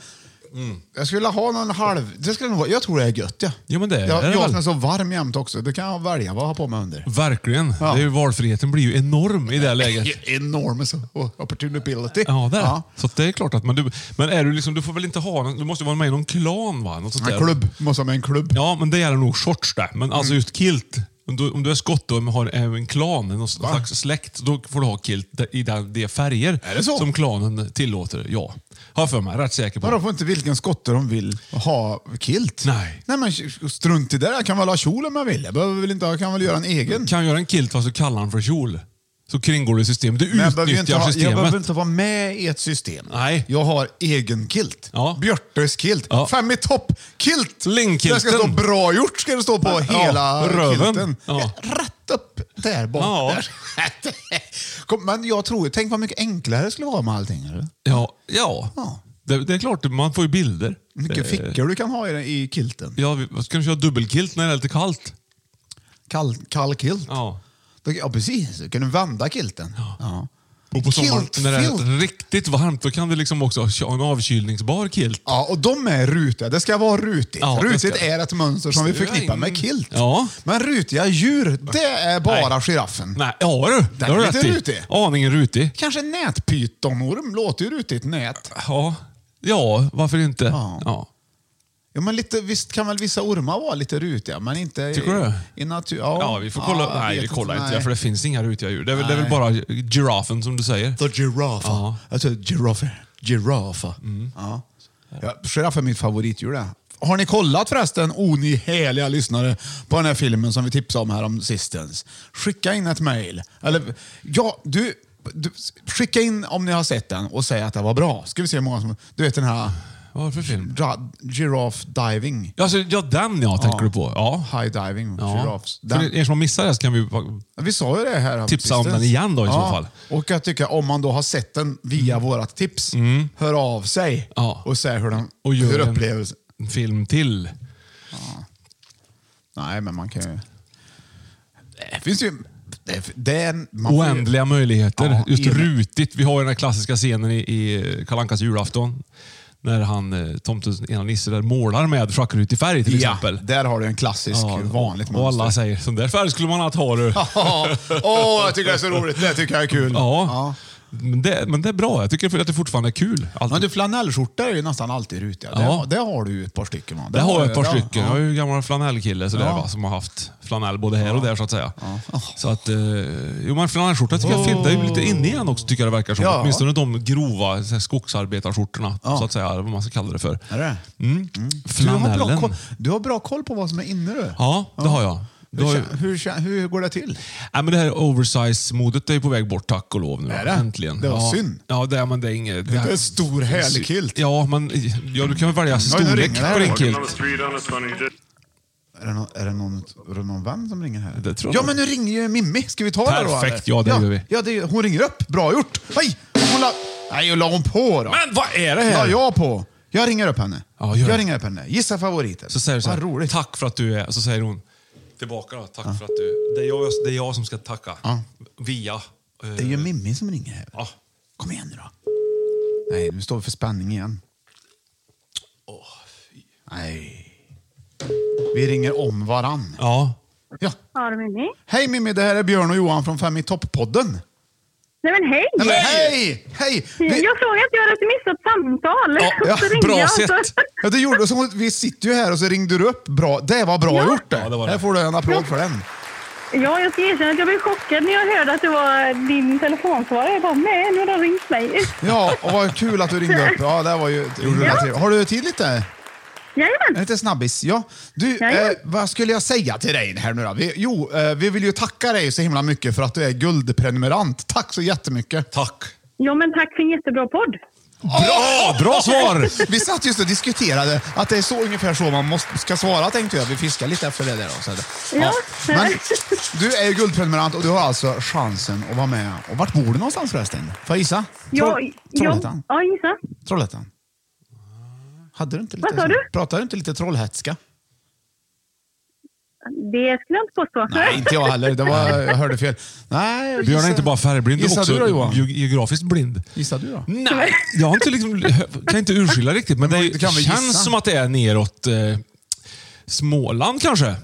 Jag skulle vilja ha någon halv... Det skulle nog vara, jag tror det är gött. Ja. Ja, men det är jag, det jag väl. som är så varm jämt också. Det kan jag välja vad jag har på mig under. Verkligen. Ja. Det är ju, valfriheten blir ju enorm i det här läget. Enorm så- opportunity. Ja, det är Ja. Så att det är klart att man... Du, men är du liksom, du får väl inte ha... någon- Du måste vara med i någon klan, va? Något sånt En där. klubb. Måste ha med en klubb. Ja, men det gäller nog shorts där. Men alltså Mm. just kilt. Om du, om du är skott och har en klan, någon slags släkt, då får du ha kilt i de, de färger Är det så? som klanen tillåter. Ja. Har för mig. Rätt säker på. Men de får inte vilken skotte de vill ha kilt. Nej. Nej men strunt i det. Jag kan väl ha kjol om jag vill. Jag behöver väl inte, jag kan väl göra en egen. Kan göra en kilt fast du kallar den för kjol. Så kringgår du systemet. Du Men jag behöver, ju inte utnyttjar ha, jag systemet. behöver inte vara med i ett system. Nej. Jag har egen kilt. Ja. Björtes kilt. Ja. Fem i topp kilt. Lingkilten. Det ska stå bra gjort ska det stå på Ja, hela röven. kilten. Ja. Rätt upp där bak. Ja. Där. Kom, men jag tror, tänk vad mycket enklare det skulle vara med allting. Eller? Ja, ja. Ja. Det, det är klart, man får ju bilder. Mycket Eh, fickor du kan ha i, i kilten. Ja, vi- vad ska du köra dubbelkilt när det är lite kallt? Kall, kall kilt. Ja. Då, ja, precis. Då kan du vända kilten. Ja. Och på sommaren Kilt, när det filt. är riktigt varmt, då kan du liksom också ha en avkylningsbar kilt. Ja, och de är rutiga. Det ska vara rutigt. Ja, det rutigt ska- är ett mönster som vi förknippar med kilt. Ja. Men rutiga djur, det är bara Nej. giraffen. Nej, ja du. Det har du lite rätt i. rutig. Aningen rutig. Kanske nätpytonorm låter ju rutigt, nät. Ja. Ja, varför inte? Ja. Ja. Ja, men lite, visst kan väl vissa ormar vara lite rutiga, men inte Tycker du? i, i natur... Ja, Ja, vi får kolla. Ja, jag nej, vet vi kollar inte, nej. för det finns inga rutiga djur. Det är, väl, det är väl Nej. bara giraffen som du säger. The giraffe. Ja. Alltså, giraffe. Giraffe. Mm. Ja. Ja, giraff är mitt favoritdjur det. Har ni kollat förresten, o ni härliga lyssnare, på den här filmen som vi tipsade om här om sistens? Skicka in ett mejl. Eller, ja, du, du, skicka in om ni har sett den och säg att det var bra. Ska vi se hur många som... Du vet den här... Vad var det för film? Ra- giraffe diving. Alltså, ja, den ja, tänker du på. Ja. High diving. Ja. Giraffes. För Den, er som har missat det så kan vi... vi sa ju det här. Tipsa om sistens. den igen då i så fall. Och jag tycker om man då har sett den via vårat tips, hör av sig Ja. och säg hur den Och gör hur en- upplevs. En film till. Nej, men man kan ju... Det finns ju... Det, det är, man får ju- Oändliga möjligheter. Ja, Just i- rutigt. Vi har ju den här klassiska scenen i, i Kalle Ankas julafton. När han, eh, tomtens ena nisse, där målar med schackrutig färg till Ja, exempel. där har du en klassisk, Ja, vanligt och alla mönster. säger, sån där färg skulle man ha ha du. Åh, oh, jag tycker det är så roligt. Det tycker jag är kul. Ja. Men, det, men det är bra. Jag tycker att det fortfarande är kul. Alltid. Men du, flanellskjortor är ju nästan alltid rutiga. Ja. Det, det har du ju ett par stycken. Va? Det har jag ett par ja, stycken. ja. Jag är ju gammal flanellkille så där, Ja. va, som har haft flanell både här och där så att säga. Så att, eh, jo men flanellskjorta tycker jag fin- det är ju lite inne igen också tycker jag det verkar som. Ja. Åtminstone de grova så här, skogsarbetarskjortorna Ja. så att säga, vad man ska kalla det för. Är det? Mm. Du, har bra Flanellen. koll, du har bra koll på vad som är inne du. Ja, det har jag. Det Hur, har kä- hur, kä- hur går det till? Ja, men det här oversize-modet är ju på väg bort, tack och lov. Nu, Är det? Äntligen. Det var ja. synd. Ja, det är, men det är inget... Det är en stor härlig kilt. Ja, men ja, du kan väl välja nu storlek ringer det här. på din kilt. Är det, någon, är, det någon, är det någon vän som ringer här? Det tror ja, jag. men nu ringer ju Mimmi. Ska vi ta det då? Perfekt, eller? ja, det ja, gör vi. Ja, det, hon ringer upp. Bra gjort. Nej, hon la, nej, hon la hon på då. Men vad är det här? La jag på. Jag ringer upp henne. Ja, gör det. jag ringer upp henne. Gissa favoriten. Så säger du så här, Vad roligt. tack för att du är... Så säger hon tillbaka då, tack för att du... Det är, jag, det är jag som ska tacka. Ja. Via... eh, Det är ju Mimmi som ringer här. Ja. Kom igen nu då. Nej, nu står vi för spänning igen. Nej. Vi ringer om varann. Ja. Ja. Ja, det är Mimmi. Hej Mimmi, det här är Björn och Johan från Fem i topp-podden. Nej men hej! Nej, men hej! Hej! Vi, Jag såg att jag hade ett missat samtal. ja, Så ringde bra jag. sett. ja, det gjorde så. Vi sitter ju här och så ringde du upp. Bra. Det var bra Ja. gjort det. Ja, det var det. Här får du en applåd för den. Ja, jag ska erkänna att jag blev chockad när jag hörde att det var din telefonsvarare. Jag bara, nej, nu har de ringt mig. Ja, och vad kul att du ringde upp. Ja, det var ju himla Ja. trevligt. Har du tid lite? Jajamän. Lite snabbis. Ja. Du, Jajamän. eh, vad skulle jag säga till dig här nu då? Vi, jo, eh, vi vill ju tacka dig så himla mycket för att du är guldprenumerant. Tack så jättemycket. Tack. Ja, men tack för en jättebra podd. Bra! Bra svar! Vi satt just och diskuterade att det är så ungefär så man måste, ska svara, tänkte jag. Vi fiskar lite efter det där. Då, så det, Ja. Men du är ju guldprenumerant och du har alltså chansen att vara med. Och vart bor du någonstans förresten? Får jag gissa? Ja, Troll- Trollhättan? Ja, gissa. Trollhättan. Hade du inte lite Vad sa du? Pratar du inte lite trollhätska? Det skulle jag inte påstå. Nej, inte jag heller. Det var, jag hörde fel. Nej, jag Björn är gissar- inte bara färgblind, du är Gissar också du då, Johan? ge- geografiskt blind. Gissar du då? Nej, jag har inte liksom, kan inte urskilja riktigt, men det, Men det kan vi känns gissa. som att det är neråt eh, Småland kanske.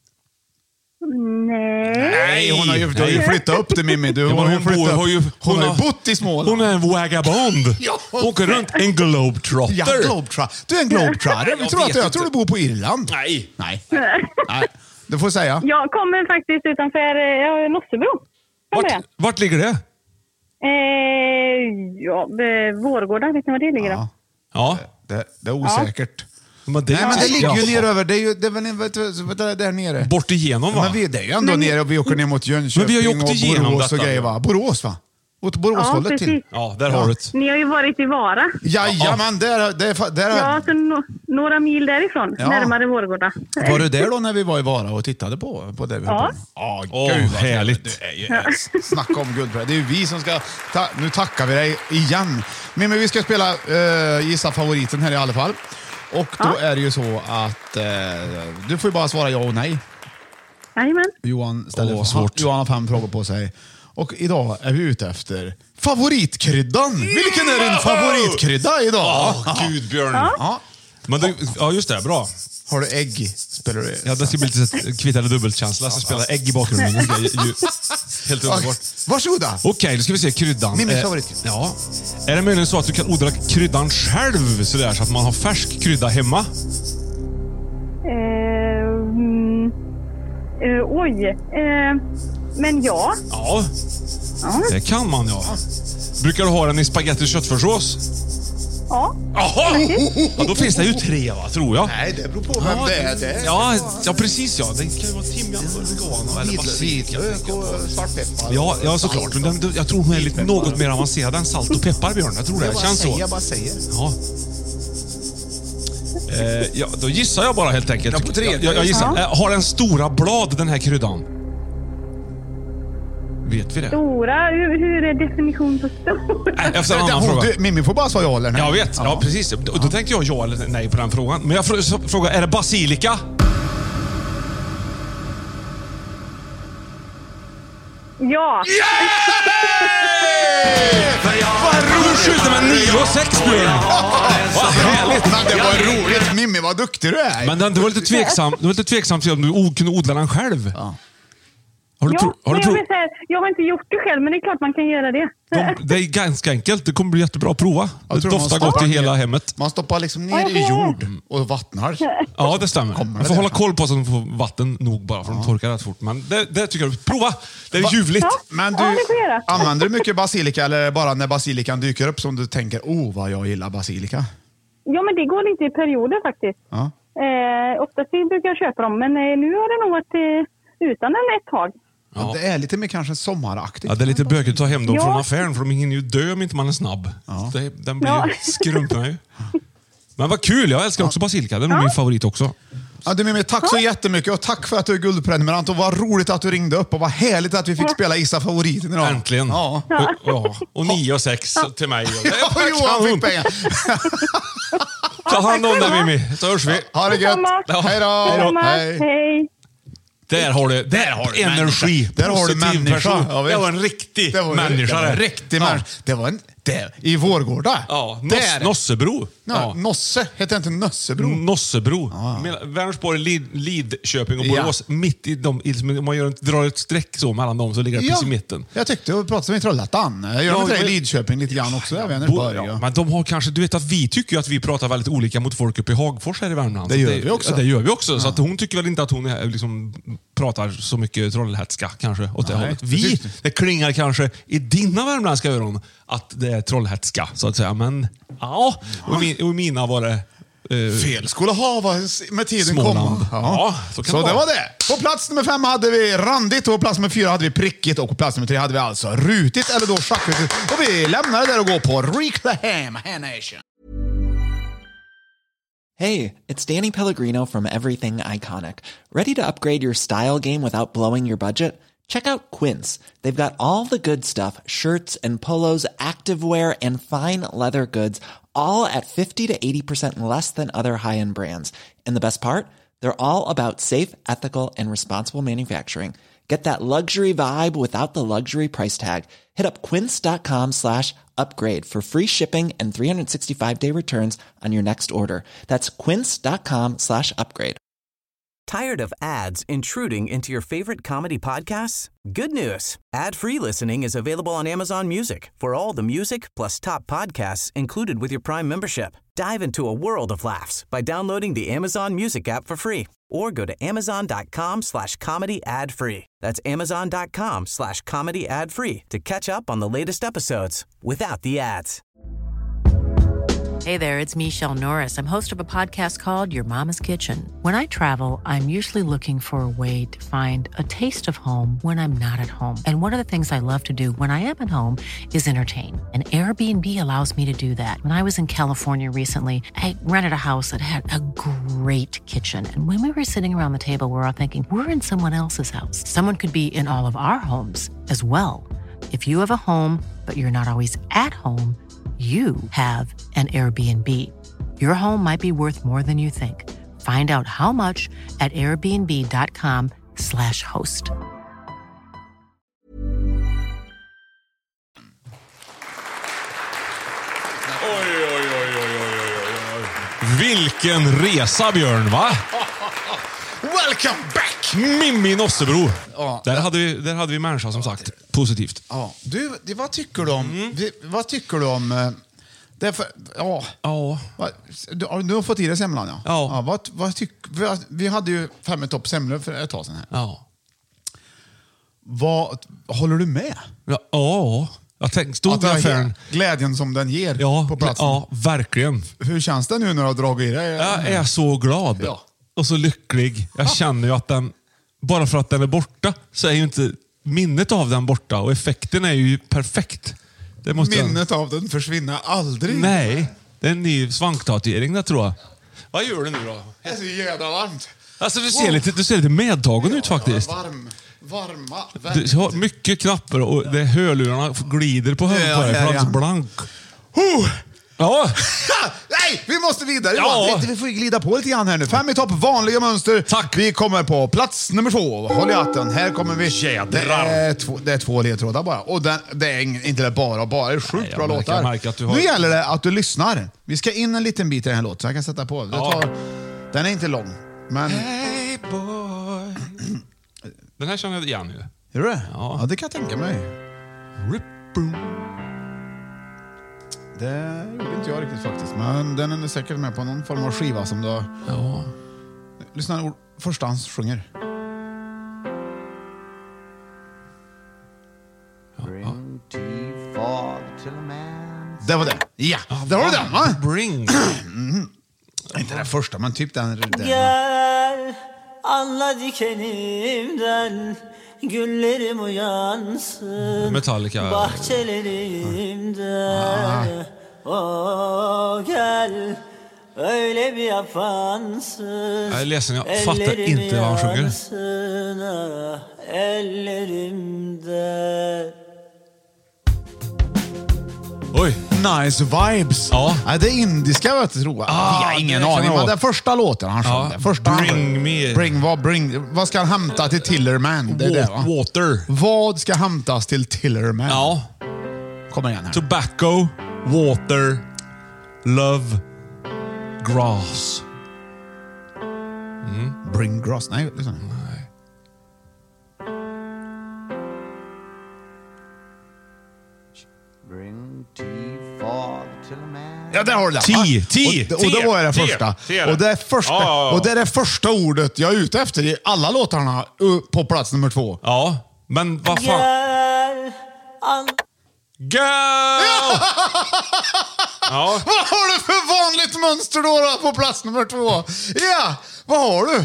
Nej. Nej, hon har ju, du har ju flyttat upp det, Mimmi. Du, Ja, men har ju hon, flyttat bor, upp. har ju, hon, har ju bott i Småland. Hon är en vagabond. Ja, Åker runt en globetrotter. Ja, globetrotter. Du är en globetrotter. Jag Jag tror, att vet du, jag inte. tror du bor på Irland. Nej. Nej. Nej. Du får säga. Jag kommer faktiskt utanför eh, Nossebro. från början. Vart, vart ligger det? Eh, ja, eh, Vårgårda, vet ni vad det ligger då? Ja. Det, det är osäkert. Men det, Nej, men det ligger ju Jaha. ner över. Det är ju det är väl, vet du, vet du, där nere. Bort igenom va? Men vi, det är ju ändå nere och vi åker ner mot Jönköping Men vi har ju åkt och igenom Borås och detta. grejer, va? Borås, va? Åt Boråshållet Ja, till. precis. Ja, där har du det. Ni har ju varit i Vara. Jajamän, där, där, där, Ja, så no- några mil därifrån. Ja. Närmare Vårgårda. Var du där då när vi var i Vara och tittade på, på det vi Ja. höll på? Ja, Åh, gud vad härligt. Du är ju, snacka om guldpräd. Det är ju vi som ska... Ta, nu tackar vi dig igen. Men, men vi ska spela uh, Gissa favoriten här i alla fall. Och då Ja. är det ju så att uh, du får ju bara svara ja och nej. Jajamän. Johan ställer Åh, svårt. Johan har fem frågor på sig. Och idag är vi ute efter favoritkryddan. Vilken är din favoritkrydda idag? Åh, gud, Björn. Ja. Men du, ja, just det. Bra. Har du ägg? Spelar du? Ja, det ska bli lite kvitt eller dubbelkänsla. Så spelar ägg i bakgrunden. Det ska ju- ju- Helt underbart. Varsågoda. Okej, då ska vi se kryddan. Min Eh, favoritkrydda. Ja. Är det möjligen så att du kan odla kryddan själv sådär, så att man har färsk krydda hemma? Eh, mm, eh, oj. Eh, men ja. Ja, Ja. det kan man ja. Brukar du ha den i spaghetti och köttfärssås? Ja. Jaha! Ja, då finns det ju tre va, tror jag. Nej, det beror på vem Ja, det är. Det är Ja, ja, precis ja. Det kan ju vara timjan, oregano eller basilika. vitlök och svartpeppar. Ja, ja såklart. Men den, jag tror hon är lite något mer avancerad än salt och peppar, Björn. Jag tror det. Jag Det bara känns säger, så. jag bara säger. Ja. Eh, ja, då gissar jag bara helt enkelt. Ja, på tredje. Jag, jag gissar. Ja. Eh, har den stora blad, den här kryddan? Vet vi det? Stora. Hur, hur är definition på stor? Nej, efter en Det- annan hon- fråga. du, Mimmi får bara svara ja eller nej. Jag vet, ja, precis. Då, då tänkte jag ja eller nej på den frågan. Men jag fr- frågar, är det basilika? Ja. Du skjuter med nio och sex, Björn! Vad härligt! Men det var roligt. Mimmi, vad duktig du är. Men den, du var lite tveksam, du var lite tveksam till om du o- kunde odla den själv. Har du, Ja, pro- har du men jag, prov- vill säga, jag har inte gjort det själv, men det är klart man kan göra det. De, det är ganska enkelt. Det kommer bli jättebra att prova. Jag Det tror man doftar stoppar gott i ner- hela hemmet. Man stoppar liksom Ja, ner jag i ser. jord och vattnar. Ja, det stämmer. Kommer det Man får där? hålla koll på så att de får vatten nog bara för att de torkar rätt fort. Men det, det tycker jag. Prova! Det är Va- ljuvligt. Ja. Men Ja, det får jag göra. du, använder du mycket basilika eller är det bara när basilikan dyker upp som du tänker, oh vad jag gillar basilika? Ja, men det går lite i perioder faktiskt. Ja. Eh, oftast brukar jag köpa dem, men eh, nu har det nog varit eh, utan den ett tag. Ja. Det är lite mer kanske sommaraktigt. Ja, det är lite bökigt att ta hem dem Ja. från affären för de hinner ju dö om inte man är snabb. Det, den blir Ja. ju, skrumpnar ju. Men vad kul, jag älskar också basilika. Det är nog min favorit också. Ja, du Mimmi, tack så jättemycket och tack för att du är guldprenumerant och vad roligt att du ringde upp och vad härligt att vi fick spela Gissa favoriten idag. Äntligen. Ja. Och, och, och nio och sex till mig. Det är Ja, bara Johan kanon. fick pengar. Ta hand om dig Mimmi, så hörs vi. Ha det gött. Detsamma. Ja. Hej då. Detsamma. Hej. Hej. Där har du, där har du energi. Där har du Positiv människa. person. Ja, visst. Det var en riktig Det var, människa. det var det. en riktig Ja. människa. Det var en... Det, I Vårgårda. Ja, Nos, Där. Nossebro. Ja, Ja. Nosse. Heter inte Nossebro? Nossebro. Mellan Vänersborg, Lid, Lidköping och Ja. Borås. Mitt i dem, i- om man gör, drar ett streck så mellan dem så ligger det precis i mitten. Jag tyckte jag pratade med Trollhättan. Jag gör Ja, inte det i men- Lidköping lite grann också. Jag vet Bo, inte, ja, ja. men de har kanske, du vet att vi tycker ju att vi pratar väldigt olika mot folk uppe i Hagfors här i Värmland. Det Så gör vi också. Ja, det gör vi också. Så att hon tycker väl inte att hon är, liksom, pratar så mycket trollhätska kanske åt det Nej, hållet. det Vi, tyckte- det klingar kanske i dina värmländska öron att det är trollhätska så att säga. Men ja, och i, min, och i mina var det eh, Fel skulle ha vad med tiden Småland. komma. Ja, så kan så det det vara. var det. På plats nummer fem hade vi randigt, och på plats nummer fyra hade vi prickigt och på plats nummer tre hade vi alltså rutigt eller då schackigt. Och vi lämnar det där och går på Reclaim Nation. Hey, it's Danny Pellegrino from Everything Iconic. Ready to upgrade your style game without blowing your budget? Check out Quince. They've got all the good stuff, shirts and polos, activewear and fine leather goods, all at fifty to eighty percent less than other high-end brands. And the best part? They're all about safe, ethical and responsible manufacturing. Get that luxury vibe without the luxury price tag. Hit up quince.com slash upgrade for free shipping and three sixty-five day returns on your next order. That's quince.com slash upgrade. Tired of ads intruding into your favorite comedy podcasts? Good news. Ad-free listening is available on Amazon Music for all the music plus top podcasts included with your Prime membership. Dive into a world of laughs by downloading the Amazon Music app for free or go to amazon.com slash comedy ad free. That's amazon.com slash comedy ad free to catch up on the latest episodes without the ads. Hey there, it's Michelle Norris. I'm host of a podcast called Your Mama's Kitchen. When I travel, I'm usually looking for a way to find a taste of home when I'm not at home. And one of the things I love to do when I am at home is entertain. And Airbnb allows me to do that. When I was in California recently, I rented a house that had a great kitchen. And when we were sitting around the table, we were all thinking, we're in someone else's house. Someone could be in all of our homes as well. If you have a home, but you're not always at home, you have an Airbnb. Your home might be worth more than you think. Find out how much at airbnb.com slash host. Oj, oj, oj, oj, oj, oj. Vilken resa, Björn, va? Welcome back! Mimmi Nossebro. Ja. Där hade vi, där hade vi människa, som sagt. Positivt. Ja. Du, det, vad tycker du om... Mm. Det, vad tycker du om... eh, Därför, ja. Ja. Vad- Du, du har fått i dig semlan, ja. Ja. ja vad, vad tyck, vi, vi hade ju fem i topp semlor för ett tag sedan här. Ja. Vad, håller du med? Ja. ja. Jag tänkte, stod Att i det är affären. glädjen som den ger Ja, på platsen. ja, verkligen. Hur känns det nu när du har dragit i dig? Jag är så glad. Ja. Och så lycklig. Jag känner ju att den, bara för att den är borta, så är ju inte minnet av den borta. Och effekten är ju perfekt. Det måste jag- Minnet av den försvinner aldrig. Nej, det är en ny svanktatuering där, tror jag. Vad gör du nu då? Det är så jävla varmt. Alltså du ser lite, du ser lite medtagen ut faktiskt. Varm, varma. Du har mycket knappar och det hörlurarna glider på huvudet på dig. Ja, ja, För ja. alldeles blank. Oh! Ja, Nej, vi måste vidare. Ja. Johan. Vi får ju glida på lite grann här nu. Fem i topp, vanliga mönster. Tack. Vi kommer på plats nummer två. Håll i hatten. Här kommer vi. Jädrar. Det är två, det är två ledtrådar bara. Och den, det är ing- inte det bara bara. Det är sjukt Nej, jag bra märker- låtar. jag märker att du har- Nu gäller det att du lyssnar. Vi ska in en liten bit i den här låten så jag kan sätta på. Det Ja. tar, den är inte lång. Men... hey boy. Den här känner jag igen ju. Är du det? Ja. Ja, det kan jag tänka mig. Rip-boom. Det gjorde inte jag riktigt faktiskt. Men den är säkert med på någon form av skiva som du har... Ja. Lyssna ord, första han sjunger. Det var det. Ja, det var det. Va? Bring. Inte den första, men typ den. den. Gel anla dikenimden güllerim uyansın Metallica. bahçelerimde o gel öyle bir yapansın Jag är ledsen, jag fattar inte vad han sjunger. yansın, ah, ellerimde. Oj. Nice vibes. Ja. Nej, det är indiska, vet du, tror jag. Ah, jag har ingen det kan aning, det men vara. det är första låten han sjöng. Ja. det. Första han Bring sjöng. me. Bring vad, bring, vad ska han hämta till Tillerman? Det är det, va? Water. Vad ska hämtas till Tillerman? Ja. Kommer igen här. Tobacco, water, love, grass. Bring grass. Nej, lyssna. Ja, där har du det. Tee, va? tee, och, och det var det tee, första. tee är det. Och det, är första Ja, ja, ja. och det är det första ordet jag är ute efter i alla låtarna uh, på plats nummer två. Ja, men vad fan. Gel an Girl! Ja. Vad har du för vanligt mönster då, då på plats nummer två? Ja, vad har du?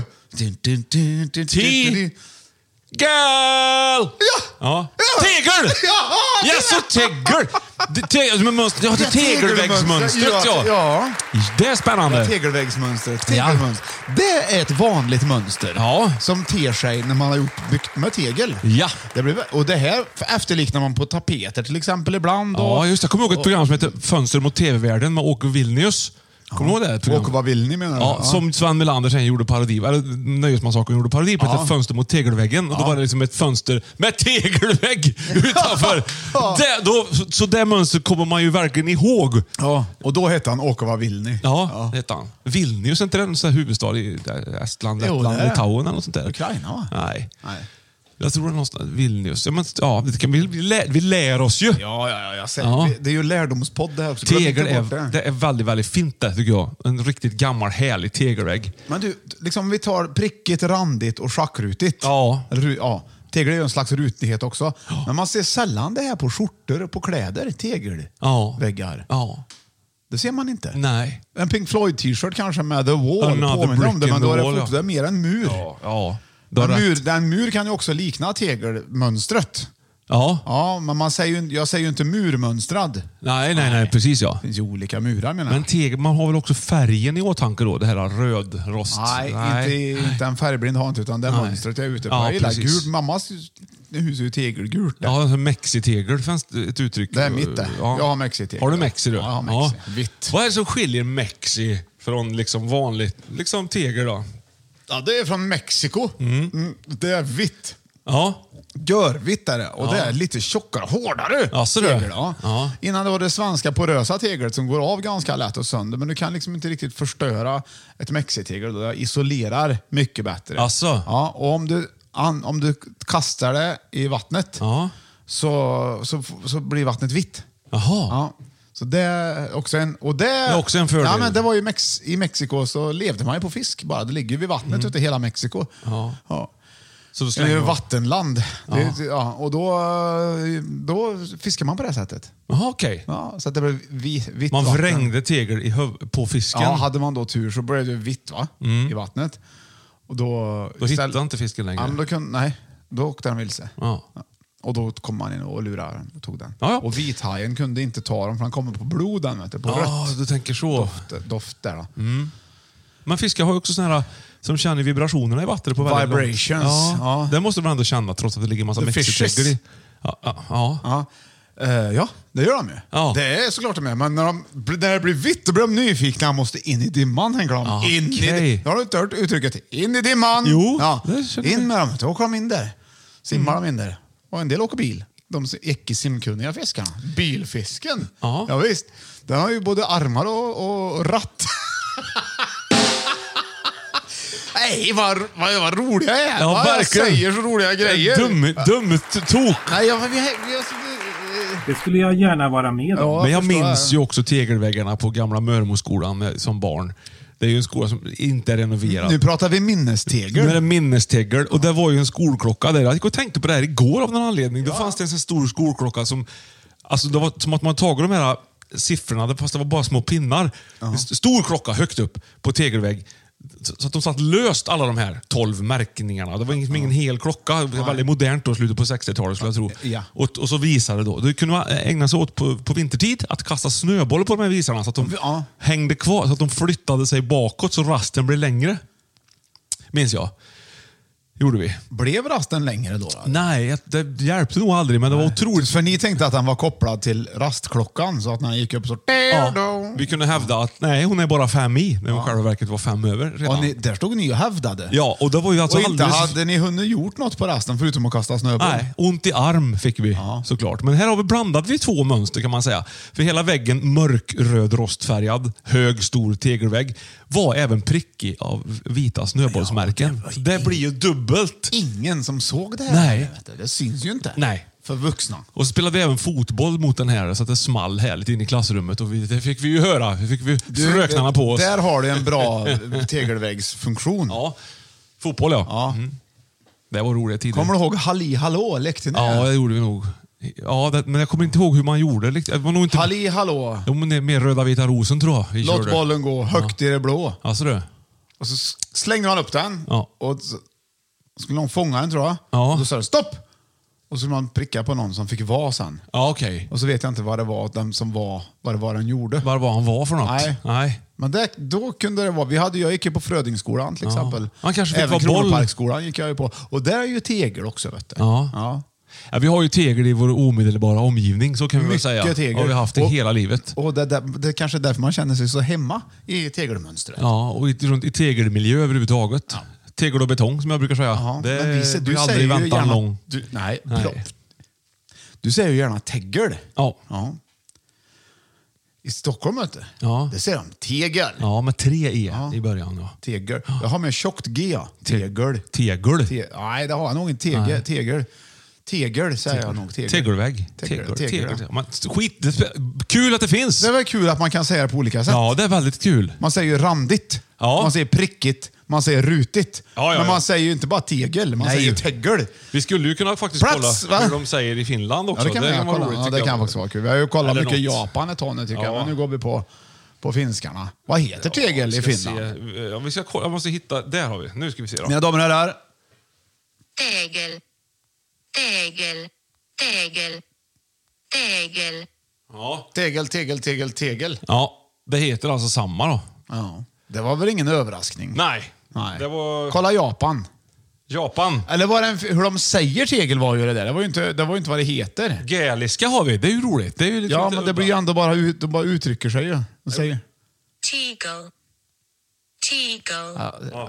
Tee. Girl! Ja! Ja. Tegel! Ja! Yes, så tegel! Det- Tegel med mönster. Ja, det är tegelväggsmönstret, ja. ja. Det är spännande. Tegelväggsmönstret. Tegelmönster. Det är ett vanligt mönster Ja. som ter sig när man har gjort byggt med tegel. Ja. Det blir, och det här efterliknar man på tapeter till exempel ibland. Och, Ja, just det. Jag kommer ihåg ett program som heter Fönster mot tv-världen med Åke Vilnius. Kommer du ihåg det? programmet? Och vad vill ni menar du? Ja, som Sven Melander sen gjorde parodi, eller Nöjesmassakern gjorde parodi på, Ja. ett fönster mot tegelväggen. Och då var det liksom ett fönster med tegelvägg utanför. Ja. Det, då, så, så det mönstret kommer man ju verkligen ihåg. Ja, och då hette han Åke vad vill ni? Ja, det heter han. Vilnius, är inte det en sån här huvudstad i där, Estland, Jo, Lettland, det är. Litauen eller något sånt där? Ukraina, va? Nej. Nej. Jag tror det är någonstans Vilnius. Ja, men, ja, det kan, vi, vi, lär, vi lär oss ju. Ja, ja, ja. Jag säger, Ja. Det är ju lärdomspodd det här också. Glöm Tegel inte bort är, det. det är väldigt, väldigt fint det, tycker jag. En riktigt gammal, härlig tegelvägg. Men du, liksom vi tar prickigt, randigt och schackrutigt. Ja. Eller, ru- ja. Tegel är ju en slags rutighet också. Men man ser sällan det här på skjortor och på kläder. Tegelväggar. Ja. Ja. Det ser man inte. Nej. En Pink Floyd-t-shirt kanske med The Wall Another påminner om det, brick men in då är the det wall, fortfarande mer en mur. Ja, ja. Den mur, den mur kan ju också likna tegelmönstret. Ja. Ja, men man säger ju, jag säger ju inte murmönstrad. Nej, nej, nej, precis ja. Det finns ju olika murar menar jag. Men tegel, man har väl också färgen i åtanke då? Det här röd rost. Nej, nej. Inte, inte en färgblind har inte, utan det är Nej. mönstret jag är ute på. Ja, jag gillar precis. gult. Mammas hus är ju tegelgult. där. Ja, mexitegel fanns det ett uttryck. Det är mitt det. Ja. Jag har mexitegel. Har du mexi då? Ja, jag har mexi. Vitt. Vad är det som skiljer mexi från liksom vanligt liksom tegel då? Ja, det är från Mexiko. Mm, det är vitt. Ja. Görvitt är det. Och Ja. det är lite tjockare, hårdare Alltså det? tegel. Ja. Ja. Innan det var det svenska porösa teglet som går av ganska lätt och sönder. Men du kan liksom inte riktigt förstöra ett mexitegel. Det isolerar mycket bättre. Alltså? Ja, och om du, an, om du kastar det i vattnet Ja. så, så, så blir vattnet vitt. Jaha. Ja. Så det är också en... Och det, det är också en fördel. Ja, men det var ju Mex, i Mexiko så levde man ju på fisk bara. Det ligger ju vid vattnet Mm. ute i hela Mexiko. Ja. Ja. Så då Det är slänger ju man... vattenland. Ja. Det, ja, och då, då fiskar man på det sättet. Jaha, okej. Ja, så att det blev vi, vitt Man vatten. vrängde tegel i höv- på fisken. Ja, hade man då tur så blev det vitt va? Mm. I vattnet. Och då, Då hittade inte fisken längre. Ja, men då kunde, nej, då åkte den vilse. Ja. Ja. Och då kom man in och lurade den och tog den. Ja, ja. Och vithajen kunde inte ta dem för han kommer på bloden, vet du, på Ja, rött. du tänker så. Doft, doft där då. Men fiskar har ju också såna här som känner vibrationerna i vattnet på väldigt långt. Vibrations, Ja, ja. det måste man ändå känna trots att det ligger en massa The mexitegel fishes. i. Ja, ja, ja. Ja. Eh, ja, det gör de ju. Ja. Det är såklart de är. Men när, de, när det blir vitt då blir de nyfikna. De måste in i dimman, tänker de. Ah, In i, okej. har du inte hört uttrycket? In i dimman! Jo, ja. det känner jag. In med dem. Då åker de in där. Simmar Mm. de in där. Och en del åker bil. De icke simkunniga fiskarna. Bilfisken. Ja. Ja, visst. Den har ju både armar och, och ratt. Nej, vad, vad, vad roliga jag är. Ja, Va? Jag verkligen. säger så roliga grejer. Dum, dum tok. Nej, jag, vi, vi, vi, Det skulle jag gärna vara med om. Ja, Men jag förstår minns ju också tegelväggarna på gamla Mörmoskolan med- som barn. Det är ju en skola som inte är renoverad. Nu pratar vi minnestegel. Nu är det minnestegel och det var ju en skolklocka där. Jag gick och tänkte på det här igår av någon anledning. Då fanns det en sån stor skolklocka som... Alltså det var som att man tagit de här siffrorna, fast det var bara små pinnar. En st- stor klocka högt upp på tegelvägg. Så så att de satt löst alla de här tolv märkningarna. Det var ingen, ingen hel klocka. Det var väldigt modernt då, slutet på sextiotalet skulle jag tro. Ja. Och, och så visade då. Då kunde man ägna sig åt på, på vintertid att kasta snöboll på de här visarna så att de Ja. hängde kvar, så att de flyttade sig bakåt så rasten blev längre. Minns jag. Gjorde vi. Blev rasten längre då? då? Nej, det hjälpte nog aldrig, men det var otroligt. För ni tänkte att den var kopplad till rastklockan, så att när den gick upp så... Ja, vi kunde hävda att nej, hon är bara fem i, när hon ja. själva verket var fem över redan. Och ni, där stod ni och hävdade. Ja, och det var ju alltså och inte alldeles... hade ni hunnit gjort något på rasten förutom att kasta snöboll? Nej, ont i arm fick vi Ja. såklart. Men här har vi blandat vi två mönster kan man säga. För hela väggen mörkröd rostfärgad, hög stor tegelvägg, var även prickig av vita snöbollsmärken. Ja, det, det blir ju dubbelt. Ingen som såg det här. Nej. Vet du. Det syns ju inte. Nej. För vuxna. Och så spelade vi även fotboll mot den här så att det small härligt in i klassrummet. Och vi, det fick vi ju höra. Det fick vi fröknarna på oss. Där har du en bra tegelväggsfunktion. Ja, fotboll ja. Ja. Mm. Det var roliga tider. Kommer du ihåg Halli Hallå? Lekte ni? Ja, det gjorde vi nog. Ja, det, men jag kommer inte ihåg hur man gjorde. Det var nog inte... Halli Hallå. Jo, men det är mer röda vita rosen tror jag. Vi Låt körde. bollen gå högt Ja. i det blå. Alltså det. Och så slängde man upp den. Ja. Och så skulle någon fånga den tror jag. Ja. Och då sa det stopp! Och så skulle man pricka på någon som fick vara sen. Ja, okej. Okay. Och så vet jag inte vad det var, den som var, vad det var den gjorde. Vad var han var för något? Nej. Nej. Men det, då kunde det vara, vi hade, jag gick ju på Frödingsskolan till Ja. exempel. Man kanske fick Även vara boll. Kronoparksskolan gick jag ju på. Och där är ju tegel också vet du. Ja. Ja. Ja, vi har ju tegel i vår omedelbara omgivning, så kan vi väl Mycket säga. tegel. Har vi haft det och, hela livet. Och det, det, det är kanske därför man känner sig så hemma i tegelmönstret. Ja, och i, runt, i tegelmiljö överhuvudtaget. Ja. Tegel och betong som jag brukar säga. Jaha, det men vi, blir aldrig väntan gärna, lång. Du, nej, nej. Du säger ju gärna tegel. Ja. Ja. I Stockholm vet du, ja. det säger de tegel. Ja, med tre e ja. i början. Ja. Tegel. Jag har med tjockt G. Tegel. Tegel? Te nej, det har jag nog inte. Tegel. Tegel. Tegel säger tegel. jag nog. Tegel. Tegelvägg. Tegel. Tegel. Tegel. Tegel. Man, skit, det är kul att det finns. Det är väl kul att man kan säga det på olika sätt. Ja, det är väldigt kul. Man säger ju randigt. Ja. Man säger prickigt. Man säger rutigt. Ja, ja, men man ja. säger ju inte bara tegel. Man Nej. säger ju tegel. Vi skulle ju kunna faktiskt Plats, kolla va? hur de säger i Finland också. Ja, det kan, det vi kan vara kolla. roligt, Ja, tycker det kan jag. faktiskt vara kul. Vi har ju kollat Eller mycket något. Japan ett tag nu tycker Ja. jag. Men nu går vi på på finskarna. Vad heter tegel i Finland? Se. Ja, vi ska kolla. Jag måste hitta. Där har vi. Nu ska vi se då. Mina damer och herrar. Tegel. Tegel. Tegel. Tegel. Ja. Tegel, tegel, tegel, tegel. Ja, det heter alltså samma då. Ja. Det var väl ingen överraskning? Nej. Nej. Det var... Kolla Japan. Japan. Eller var det en, hur de säger tegel var ju det där. Det var ju inte, det var ju inte vad det heter. Gäliska har vi. Det är ju roligt. Det är ju lite ja, lite men det blir ju ändå bara, ut, de bara uttrycker sig ju. De säger... Tegel. Tegel. Ja, ja.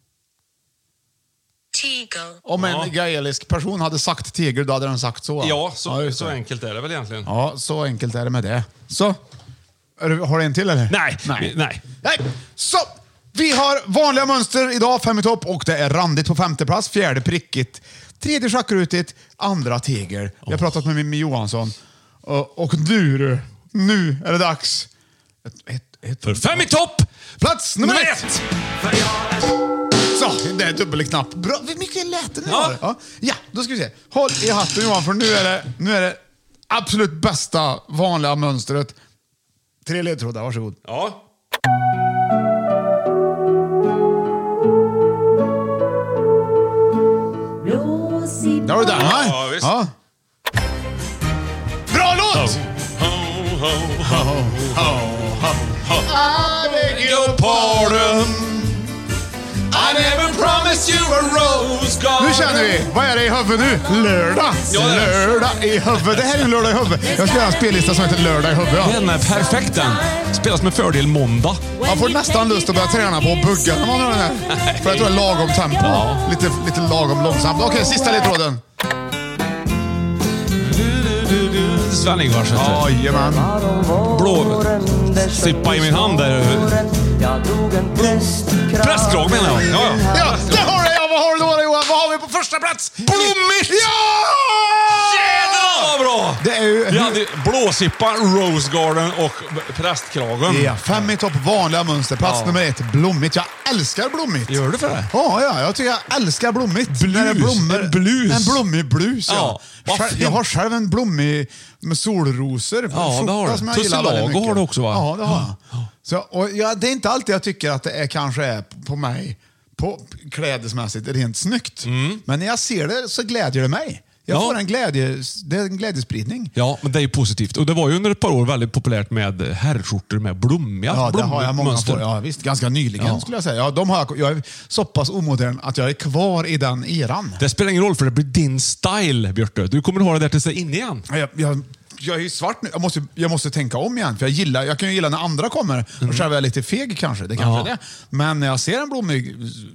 Tegel. Om en Ja. gaelisk person hade sagt tegel, då hade den sagt så. Ja, så, just så det. enkelt är det väl egentligen. Ja, så enkelt är det med det. Så, är du, har du en till eller? Nej. Nej. Nej. Nej. Så, vi har vanliga mönster idag, fem i topp, och det är randigt på femte plats, fjärde prickigt, tredje schackrutigt, andra tegel. Vi har pratat med Mimmi Johansson. Och, och nu, du, nu är det dags. Ett, ett, ett, För fem i topp! Plats nummer Nummer ett! ett! Så, det är dubbelknapp. Bra, hur mycket lät det nu? Ja. Ja. ja, då ska vi se. Håll i hatten Johan, för nu är det, nu är det absolut bästa vanliga mönstret. Tre ledtrådar, varsågod. Ja. Där har du den, va? Ja, visst. Ja. Bra låt! Ho, ho, ho, ho, ho, ho. I beg your pardon. I never promised you a rose garden. Nu känner vi, vad är det i huvudet nu? Lördag. Ja, det är. Lördag i huvudet. Det här är en lördag i huvudet. Jag ska göra en spellista som heter Lördag i huvudet. Ja. Den är perfekt den. Spelas med fördel måndag. Man får nästan lust att börja träna på att bugga när man har den här. För jag tror det är lagom tempo. Ja. Lite, lite lagom långsamt. Okej, sista ledtråden. Sven-Ingvars. Jajamän. Blå sippa i min hand där. Prästkrag menar jag. Ja, ja. Ja, det har du! Ja, vad har du då Johan? Vad har vi på första plats? Blommigt! Ja! Jädrar vad bra! Det är ju... Vi hade blåsippa, Rose Garden och prästkragen. Ja, fem i topp vanliga mönster. Plats Ja. nummer ett, blommigt. Jag älskar blommigt. Gör du för det? Ja, ja, jag tycker jag älskar blommigt. Blus. När det är blommor. En blus. En blommig blus, ja. Ja, vad Själv, fint. jag har själv en blommig med solrosor. Ja, det har du. Som jag gillar väldigt Tussilago mycket. har du också, va? Ja, det har jag. Så, och ja, det är inte alltid jag tycker att det är, kanske är på mig på klädesmässigt rent snyggt. Mm. Men när jag ser det så glädjer det mig. Jag Ja. får en glädje, det är en glädjespridning. Ja, men det är ju positivt. Och det var ju under ett par år väldigt populärt med herrskjortor med blommiga Ja, det har jag många mönster. på. Ja, visst, ganska nyligen Ja. skulle jag säga. Ja, de har jag, jag är så pass omodern att jag är kvar i den eran. Det spelar ingen roll för det blir din style, Björte. Du kommer att ha det där tills det är inne igen. Jag, jag, jag är ju svart nu. Jag måste, jag måste tänka om igen. För jag, gillar, jag kan ju gilla när andra kommer. Och själv är jag lite feg kanske. Det kanske Ja. är det. Men när jag ser en blommig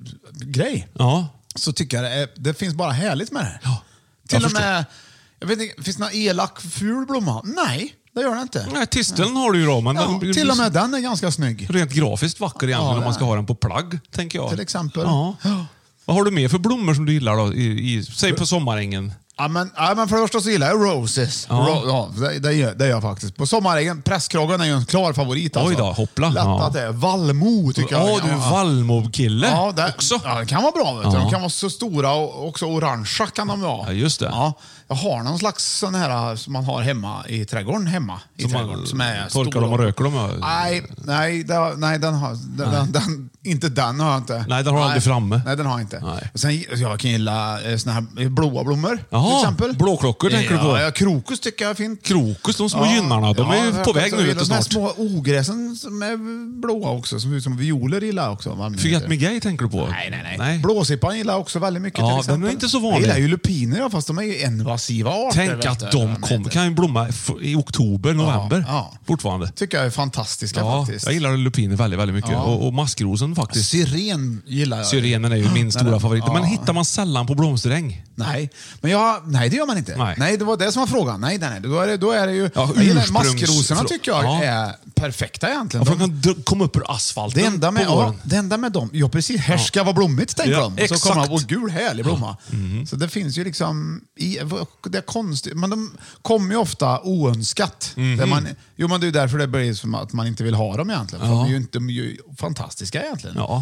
grej Ja. så tycker jag det, är, det finns bara härligt med det. Ja. Till Jag och med, jag vet inte, finns det någon elak ful blomma? Nej, det gör det inte. Nej, tisteln har du ju då, men Ja, den, till och med den är ganska snygg. rent grafiskt vacker egentligen Ja, om man det ska är. ha den på plagg, tänker jag. Till exempel. Ja. Vad har du mer för blommor som du gillar då? I, i, säg på sommarängen. Ja, men, ja, men för det första så gillar jag roses. Ja. Ro, ja, det, det, gör, det gör jag faktiskt. På sommarängen, presskragen är ju en klar favorit. Alltså. Oj då, hoppla. Lätt Ja. att det är. Vallmo tycker jag. Ja, du är Vallmo-kille Ja, det, också. Ja, det kan vara bra. Vet du. Ja. De kan vara så stora och också orangea kan de vara. Ja, just det. Ja, jag har någon slags sån här som man har hemma i trädgården. Hemma i Som trädgården. man Som är torkar stora. dem och röker dem? Ja. Nej, nej, det, nej, den har, den, den, den, inte den har jag inte. Nej, den har du aldrig framme. Nej, den har jag inte. Nej. Och sen, jag kan gilla eh, såna här blåa blommor. Jaha, till exempel. blåklockor tänker du på? Ja, ja, krokus tycker jag är fint. Krokus, de små gynnarna, de är ju jag på väg också nu gillar vet du, de här snart. små ogräsen som är blåa också, som ser ut som violer gillar jag också. Man- Forget Me Gay tänker du på? Nej, nej, nej. Blåsippan gillar jag också väldigt mycket. Ja, till den exempel. är inte så vanlig. Jag gillar ju lupiner, ja, fast de är ju invasiva arter. Tänk vet att du. de kom, kan ju blomma f- i oktober, november. ja. Fortfarande. Tycker jag är fantastiska Ja, faktiskt. jag gillar lupiner väldigt, väldigt mycket. Ja. Och, och maskrosen faktiskt. Syren gillar jag. Syrenen är ju min stora den- favorit. ja. Men hittar man sällan på blomsteräng. Nej, men jag, nej, det gör man inte. Nej. Nej. Det var det som var frågan. Nej, nej, nej. Då, är det, då är det ju... Ja, jag gillar, ursprungs- maskrosorna tycker jag Ja. är perfekta egentligen. Ja, för de De, kan dr- komma upp ur asfalten det, enda med, på ja, våren. det enda med dem, ja precis, här ska vara blommigt tänker Ja, de. Och så exakt. kommer de, åh gul härlig blomma. Mhm. Så det finns ju liksom, i, det är konstigt, men de kommer ju ofta oönskat. Mhm. Där man, jo men det är därför det blir som att man inte vill ha dem egentligen. För Ja. de är ju inte de är ju fantastiska egentligen. Ja.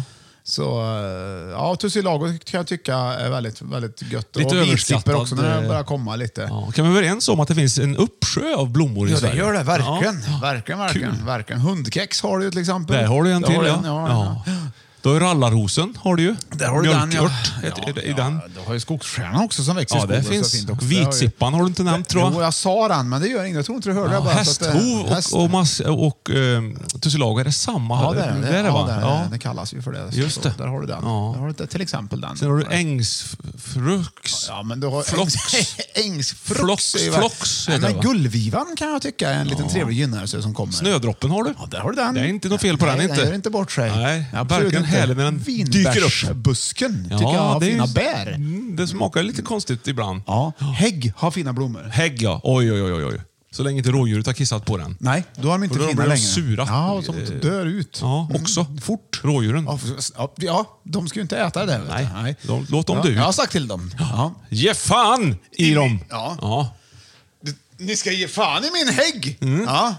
Så ja, tussilago kan jag tycka är väldigt, väldigt gött. Lite och vitsipper också när det överskattad, börjar komma lite. Ja, kan vi vara överens om att det finns en uppsjö av blommor i Ja, det Sverige? gör det. Verkligen. Ja. Verkligen, verkligen, verkligen. Hundkex har du ju till exempel. Där har du en Där till, har du ja. en, ja, ja. ja. Då är rallarrosen, har du ju. Där har du den, ja. Mjölkört Ja, i den. Du har ju skogsstjärnan också som växer Ja, i det skogen. finns. Så fint också. Vitsippan har du inte nämnt, tror jag. Jo, jag sa den, men det gör inget. Jag tror inte du hörde Ja, det. Bara, så att det- hästhov häst- och, och, mass, och um, tussilago, är det samma? Ja, det är det. det, är det, ja, va? det, är det. Ja. det kallas ju för det. Så, Just det. Så, där har du den. Ja. Där har du till exempel den. Sen har du ängsfrux. Ja, men du har Flox. ängsfrux. Flox, är ju- flox Nej, heter det, men va? gullvivan kan jag tycka är en liten trevlig gynnare som kommer. Snödroppen har du. Ja, där har du den. Det är inte något fel på Nej, den, inte. Den gör inte bort sig. Nej, Absolut verkligen inte. härlig när den dyker upp. Vinbärsbusken tycker jag har det är- fina bär. Mm, det smakar lite konstigt ibland. Ja. Hägg har fina blommor. Hägg, ja. Oj, oj, oj, oj. Så länge inte rådjuret har kissat på den. Nej, då har de inte Och då fina blir de längre. sura. Ja, och som dör ut. Ja, också. Fort. Rådjuren. Ja, för- ja, ja, de ska ju inte äta det där. vet Nej, du. Nej. de- låt dem ja, dö ut. Jag har sagt till dem. Ja. Ge fan i dem! Ja. Ja. Ni ska ge fan i min hägg! Mm. Ja.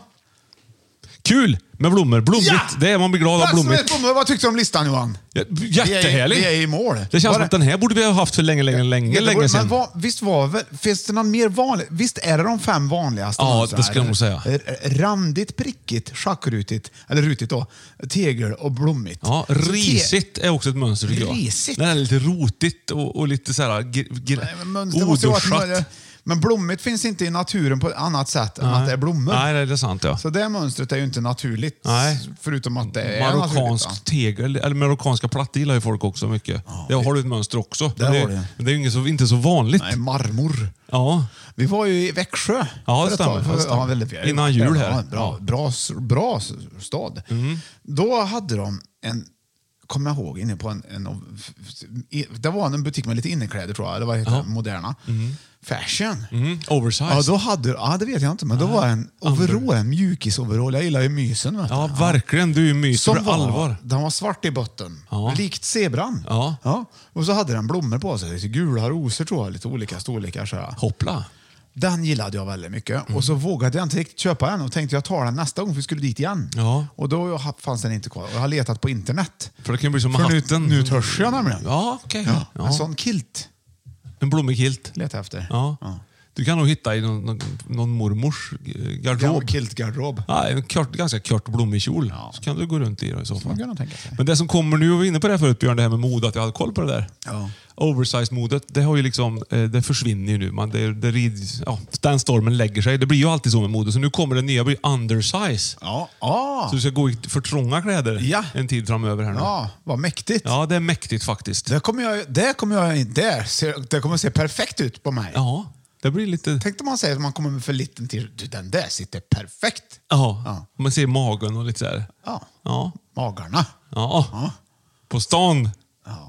Kul med blommor. Blommigt, Ja! det är man blir glad av. Plats med Blommigt. blommor. Vad tyckte du om listan, Johan? Ja, jättehärlig. Vi är, vi är i mål. Det känns Var som att den här borde vi ha haft för länge, länge, länge, Ja, det länge borde- sedan. Men vad, visst var väl, finns det någon mer vanligt? Visst är det de fem vanligaste? Ja, man så det här? skulle jag nog säga. R- Randigt, prickigt, schackrutigt, eller rutigt då, tegel och blommigt. Ja, Så te- risigt är också ett mönster tycker jag. Risigt? Det är lite rotigt och, och lite såhär gr- gr- Nej, men mönster måste ju vara ett- oduschat. Men blommigt finns inte i naturen på ett annat sätt än att det är blommor. Nej, det är sant ja. Så det mönstret är ju inte naturligt. Nej. Förutom att det är naturligt. va? Marockansk tegel, eller marockanska plattor gillar ju folk också mycket. Det har du ett mönster också. Där det, har du. men det är ju inte så, inte så vanligt. Nej, marmor. Ja. Vi var ju i Växjö. Ja, det för ett stämmer, tag. det För- stämmer. Ja, väldigt, vi- Innan jul här. Ja, bra, bra, bra stad. Mm. Då hade de en, kommer jag ihåg, inne på en, en i- det var en butik med lite innekläder tror jag, eller vad heter Ja. det? Moderna. Fashion. Mm. Oversize. Ja, då hade, ja, det vet jag inte, men då var det en overall, en mjukis-overall. Jag gillar ju mysen. Vet du. Ja, verkligen. Du är ju myser Som för var, allvar. Den var svart i botten. Ja. Likt zebran. Ja. Ja. Och så hade den blommor på sig. Lite gula rosor tror jag. Lite olika storlekar. Så här. Hoppla. Den gillade jag väldigt mycket. Och så vågade jag inte riktigt köpa den och tänkte jag tar den nästa gång för vi skulle dit igen. Ja. Och då fanns den inte kvar. Och jag har letat på internet. För det kan bli som För nu, hatten. nu törs jag nämligen. Ja, okej. Ja, Ja. En sån kilt En blommig kilt. letar jag efter. Ja. Ja. Du kan nog hitta i någon, någon, någon mormors eh, garderob. Gammal kiltgarderob. Ja, en kort, ganska kort blommig kjol. Så kan du gå runt i det i så fall. Man kan nog tänka sig. Men det som kommer nu, vi var inne på det här förut Björn, det här med mode, att jag hade koll på det där. Ja. Oversize-modet, det har ju liksom, eh, det försvinner ju nu. Man, det, det rids, ja, den stormen lägger sig. Det blir ju alltid så med mode. Så nu kommer det nya, blir undersize. Ja. Ah. Så du ska gå i för trånga kläder Ja. en tid framöver här nu. Ja, vad mäktigt. Ja, det är mäktigt faktiskt. Det kommer jag, det kommer jag, det, ser, det kommer se perfekt ut på mig. Ja, det blir lite... Tänk om man säger att man kommer med för liten till. Du, den där sitter perfekt. Ja, Ja. man ser magen och lite så här. Ja. Ja. Magarna. Ja. Ja. På stan. Ja.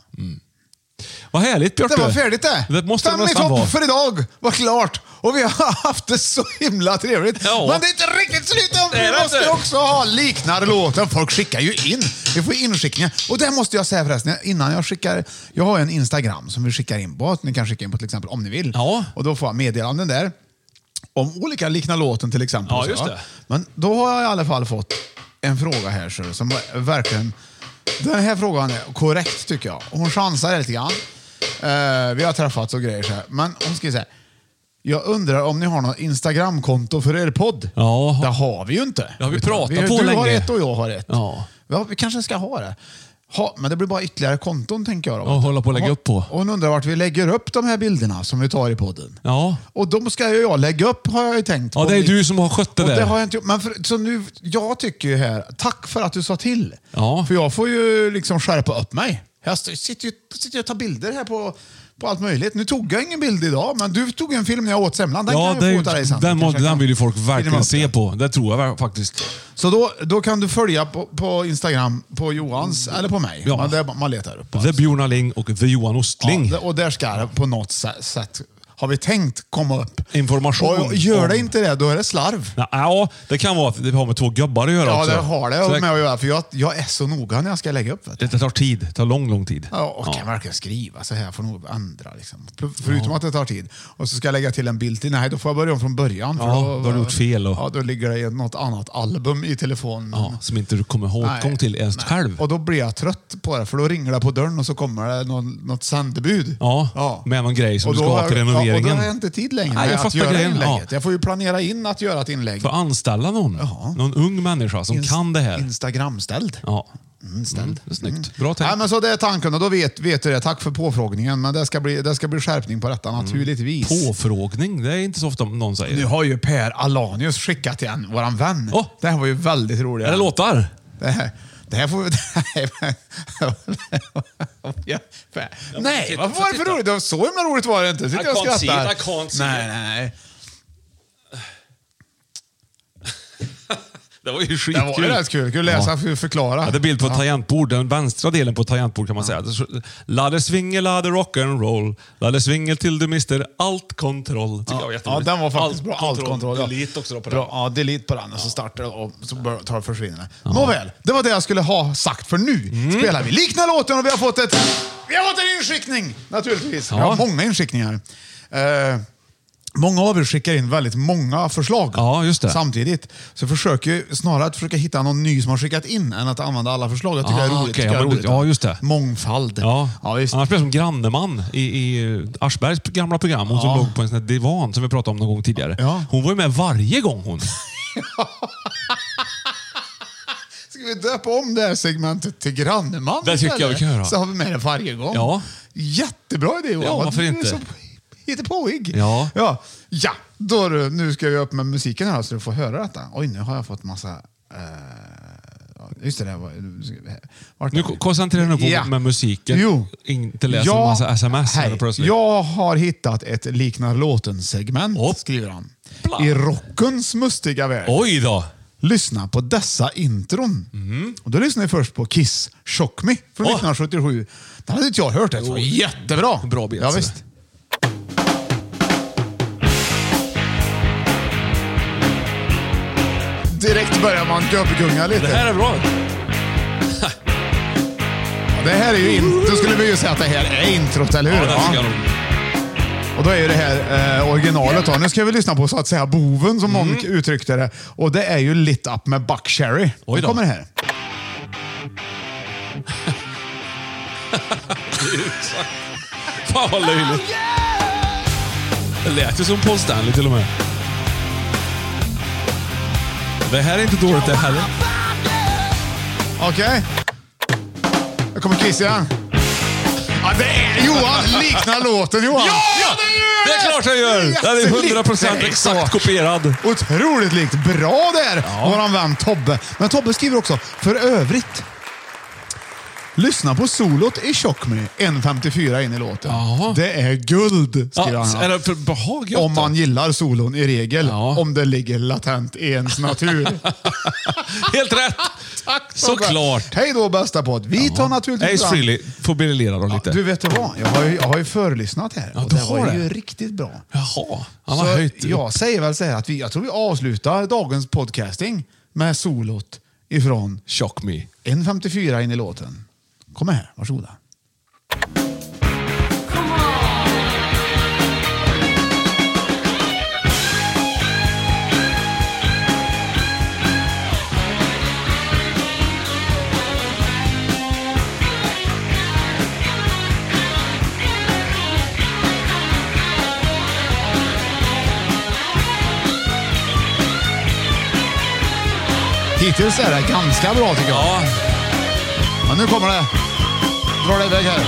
Vad härligt Björte. Det var färdigt det. Det måste det Fem i nästan topp vara. för idag var klart. Och vi har haft det så himla trevligt. Ja. Men det är inte riktigt slut än. Det är Vi det måste inte. också ha liknande låten. Folk skickar ju in. Vi får inskickningar. Och det måste jag säga förresten. Innan jag skickar. Jag har en Instagram som vi skickar in på. Ni kan skicka in på till exempel om ni vill. Ja. Och då får jag meddelanden där. Om olika liknande låten till exempel. Ja, och så, just va? det. Men då har jag i alla fall fått en fråga här så, som verkligen... Den här frågan är korrekt tycker jag. Hon chansar lite grann. Eh, vi har träffats och grejer så här. Men hon skriver så här. Jag undrar om ni har något Instagramkonto för er podd? Ja. Det har vi ju inte. Det har vi Utan pratat vi, på Du länge. har ett och jag har ett. Ja. Ja, vi kanske ska ha det. Ha, men det blir bara ytterligare konton tänker jag. Då. Och hålla på att lägga Ja. upp på. Och hon undrar vart vi lägger upp de här bilderna som vi tar i podden. Ja. Och de ska ju jag lägga upp har jag ju tänkt. Ja, på det är mitt- du som har skött det och där. det har jag inte gjort. Men för, så nu, jag tycker ju här, tack för att du sa till. Ja. För jag får ju liksom skärpa upp mig. Jag sitter ju sitter och tar bilder här på, på allt möjligt. Nu tog jag ingen bild idag, men du tog en film när jag åt semlan. Den Ja, kan det jag är, få av dig sen. den, må- Kanske jag den kan vill ju folk filma verkligen upp se den. på. Det tror jag faktiskt. Så då, då kan du följa på, på Instagram på Johans eller på mig. Ja. Man, det, man letar upp. The Björn Aling och The Johan Ostling. Ja, och där ska det på något sä- sätt har vi tänkt komma upp. Information. Och gör om... det inte det, då är det slarv. Ja, ja, det kan vara att det har med två gubbar att göra ja, också. Ja, det har det, det med att göra. För jag, jag är så noga när jag ska lägga upp. Vet du. Det tar tid. Det tar lång, lång tid. Ja, och kan ja. verkligen skriva så här för nog andra. Liksom. Förutom ja. att det tar tid. Och så ska jag lägga till en bild till. Nej, då får jag börja om från början. För ja, då, då har du gjort fel. Och... Ja, då ligger det något annat album i telefonen. Ja, som inte du kommer ihåg gång till ens nej. själv. Och då blir jag trött på det. För då ringer det på dörren och så kommer det något, något sändebud. Ja, ja, med någon grej som du ska ha till renoveringen. Ja, och då har jag inte tid längre nej, jag att göra grejen. inlägget. Ja. Jag får ju planera in att göra ett inlägg. För anställa någon. Ja. Någon ung människa som Inst- kan det här. Instagramställd. Ja. Mm, ställd. Mm, det är snyggt. Bra tänkt. Ja, men så det är tanken och då vet, vet du det. Tack för påfrågningen. Men det ska bli, det ska bli skärpning på detta naturligtvis. Mm. Påfrågning? Det är inte så ofta någon säger. Nu har ju Per Alanius skickat till en, våran vän. Oh. Det här var ju väldigt roligt. Är det låtar? Det här, det här får vi... ja, nej, vad var det för roligt? Det var så himla roligt var det inte. Sitter jag och skrattar. I can't see nej, nej, nej. Det var ju skitkul. Det var ju rätt kul. Kul läsa och ja. förklara. Ja, det är bild på ett ja. tangentbord. Den vänstra delen på ett tangentbord kan man ja. säga. Lade swingel, lade rock'n'roll. Lade swingel till du mister allt kontroll. Ja. Jag ja, den var faktiskt allt bra. Allt kontroll. Ja. Delete också då på bra. den. Ja, delete på den och så startar det och så tar det försvinner. Ja. Nåväl, det var det jag skulle ha sagt för nu. Mm. Spelar vi liknar låten och vi har fått ett vi har fått en inskickning naturligtvis. Ja. Vi har många inskickningar. Uh, Många av er skickar in väldigt många förslag ja, just det. samtidigt. Så jag försöker snarare att försöka hitta någon ny som har skickat in än att använda alla förslag. Jag tycker ah, det är roligt. Okay, ja, är roligt. Ja, just det. Mångfald. Ja. Ja, visst. Annars blir det som Granneman i, i Aschbergs gamla program. Hon ja. som låg på en sån här divan som vi pratade om någon gång tidigare. Ja. Hon var ju med varje gång hon. Ska vi döpa om det här segmentet till Granneman? Det tycker jag vi kan göra. Så har vi med det varje gång. Ja. Jättebra idé. Ja, varför inte? Så hittepåig. Ja. Ja. Ja, då nu ska jag upp med musiken här så du får höra detta. Oj, nu har jag fått massa... Uh, just det där. Vart nu koncentrerar du på ja. med musiken. Jo. Inte läsa en massa sms. Hej. Jag har hittat ett liknar låten-segment, oh. skriver han. Bla. I rockens mustiga värld. Oj då. Lyssna på dessa intron. Mm. Och då lyssnar vi först på Kiss Shock Me från oh. nittonhundrasjuttiosju. Det hade inte jag hört. Det var jättebra. Bra bild. Ja, visst. Direkt börjar man gubbgunga lite. Det här är bra. Ja, det här är ju in, då skulle vi ju säga att det här är introt, eller hur? Ja, det ja. Och då är ju det här eh, originalet. Då. Nu ska vi lyssna på så att säga boven som mm. någon uttryckte det. Och det är ju Lit Up med Buck Cherry. Oj då. Kommer det här. Fan vad löjligt. Det lät ju som Paul Stanley till och med. Det här är inte dåligt det heller. Okej. Okay. Jag kommer Kiss igen. Ja, det är Johan. Liknar låten, Johan. Ja, ja det gör det! Det är klart jag gör. Det är hundra procent exakt kopierad. Otroligt likt. Bra där, ja. Våran vän Tobbe. Men Tobbe skriver också, för övrigt. Lyssna på solot i Shock Me, en femtiofyra in i låten. Jaha. Det är guld, skriver ja, han. Är det för behag, om man gillar solon i regel. Ja. Om det ligger latent i ens natur. Helt rätt! Tack, såklart. Hej då, bästa podd. Vi tar naturligtvis... Ace Frehley får briljera då lite. Ja, du vet du vad? Jag har ju, jag har ju förlyssnat här. Ja, och det har var det. ju riktigt bra. Jaha. Han har så höjt. Jag säger väl så här att vi, jag tror vi avslutar dagens podcasting med solot ifrån Shock Me. en femtiofyra in i låten. Kom här, varsågoda. Hittills är det ganska bra tycker jag. Ja. Men nu kommer det. Drar det iväg här.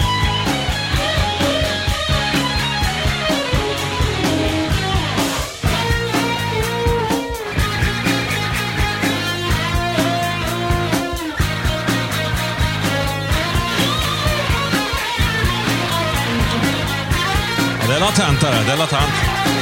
Ja, det är latent här. Det är latent.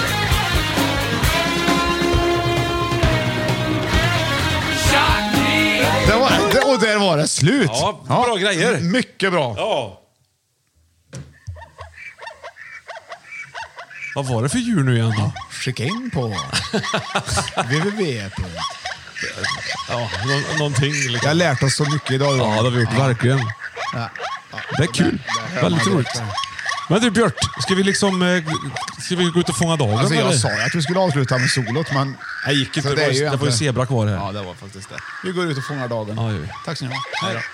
Det var det, och där var det slut. Ja, bra ja, grejer. Mycket bra. Ja. Vad var det för djur nu igen då? Skicka in på www. Ja, nå- någonting. Liksom. Jag har lärt oss så mycket idag. Ja, det har vi gjort, verkligen. Ja. Ja. Det är kul. Det, det Väldigt roligt. Det. Men du Björt, ska vi liksom eh, ska vi gå ut och fånga dagen? Alltså, jag eller? sa ju att vi skulle avsluta med solot, men jag gick inte. Så Det, det, var, ju det var ju zebra kvar här. Ja, det var faktiskt det. Vi går ut och fångar dagen. Ja, ju. Tack så mycket. Hej då.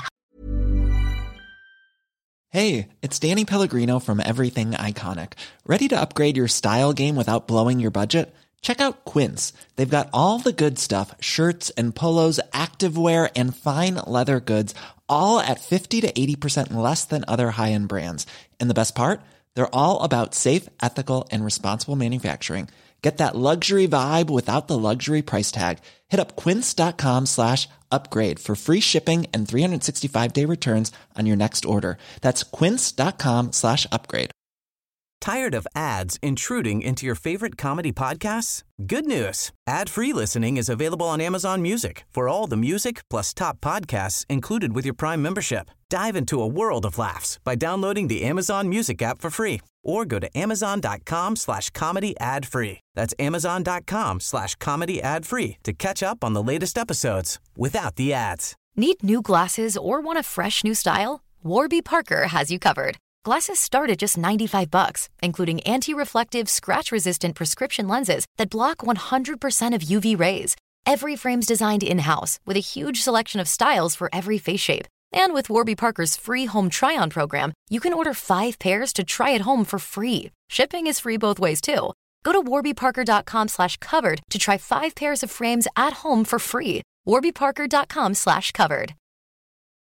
Hey, it's Danny Pellegrino from Everything Iconic. Ready to upgrade your style game without blowing your budget? Check out Quince. They've got all the good stuff, shirts and polos, activewear, and fine leather goods, all at fifty to eighty percent less than other high-end brands. And the best part? They're all about safe, ethical, and responsible manufacturing. Get that luxury vibe without the luxury price tag. Hit up quince.com slash upgrade for free shipping and three sixty-five day returns on your next order. That's quince.com slash upgrade. Tired of ads intruding into your favorite comedy podcasts? Good news. Ad-free listening is available on Amazon Music for all the music plus top podcasts included with your Prime membership. Dive into a world of laughs by downloading the Amazon Music app for free or go to amazon.com slash comedy ad free. That's amazon.com slash comedy ad free to catch up on the latest episodes without the ads. Need new glasses or want a fresh new style? Warby Parker has you covered. Glasses start at just ninety-five bucks, including anti-reflective, scratch-resistant prescription lenses that block one hundred percent of U V rays. Every frame's designed in-house with a huge selection of styles for every face shape. And with Warby Parker's free home try-on program, you can order five pairs to try at home for free. Shipping is free both ways, too. Go to warbyparker.com slash covered to try five pairs of frames at home for free. warbyparker.com slash covered.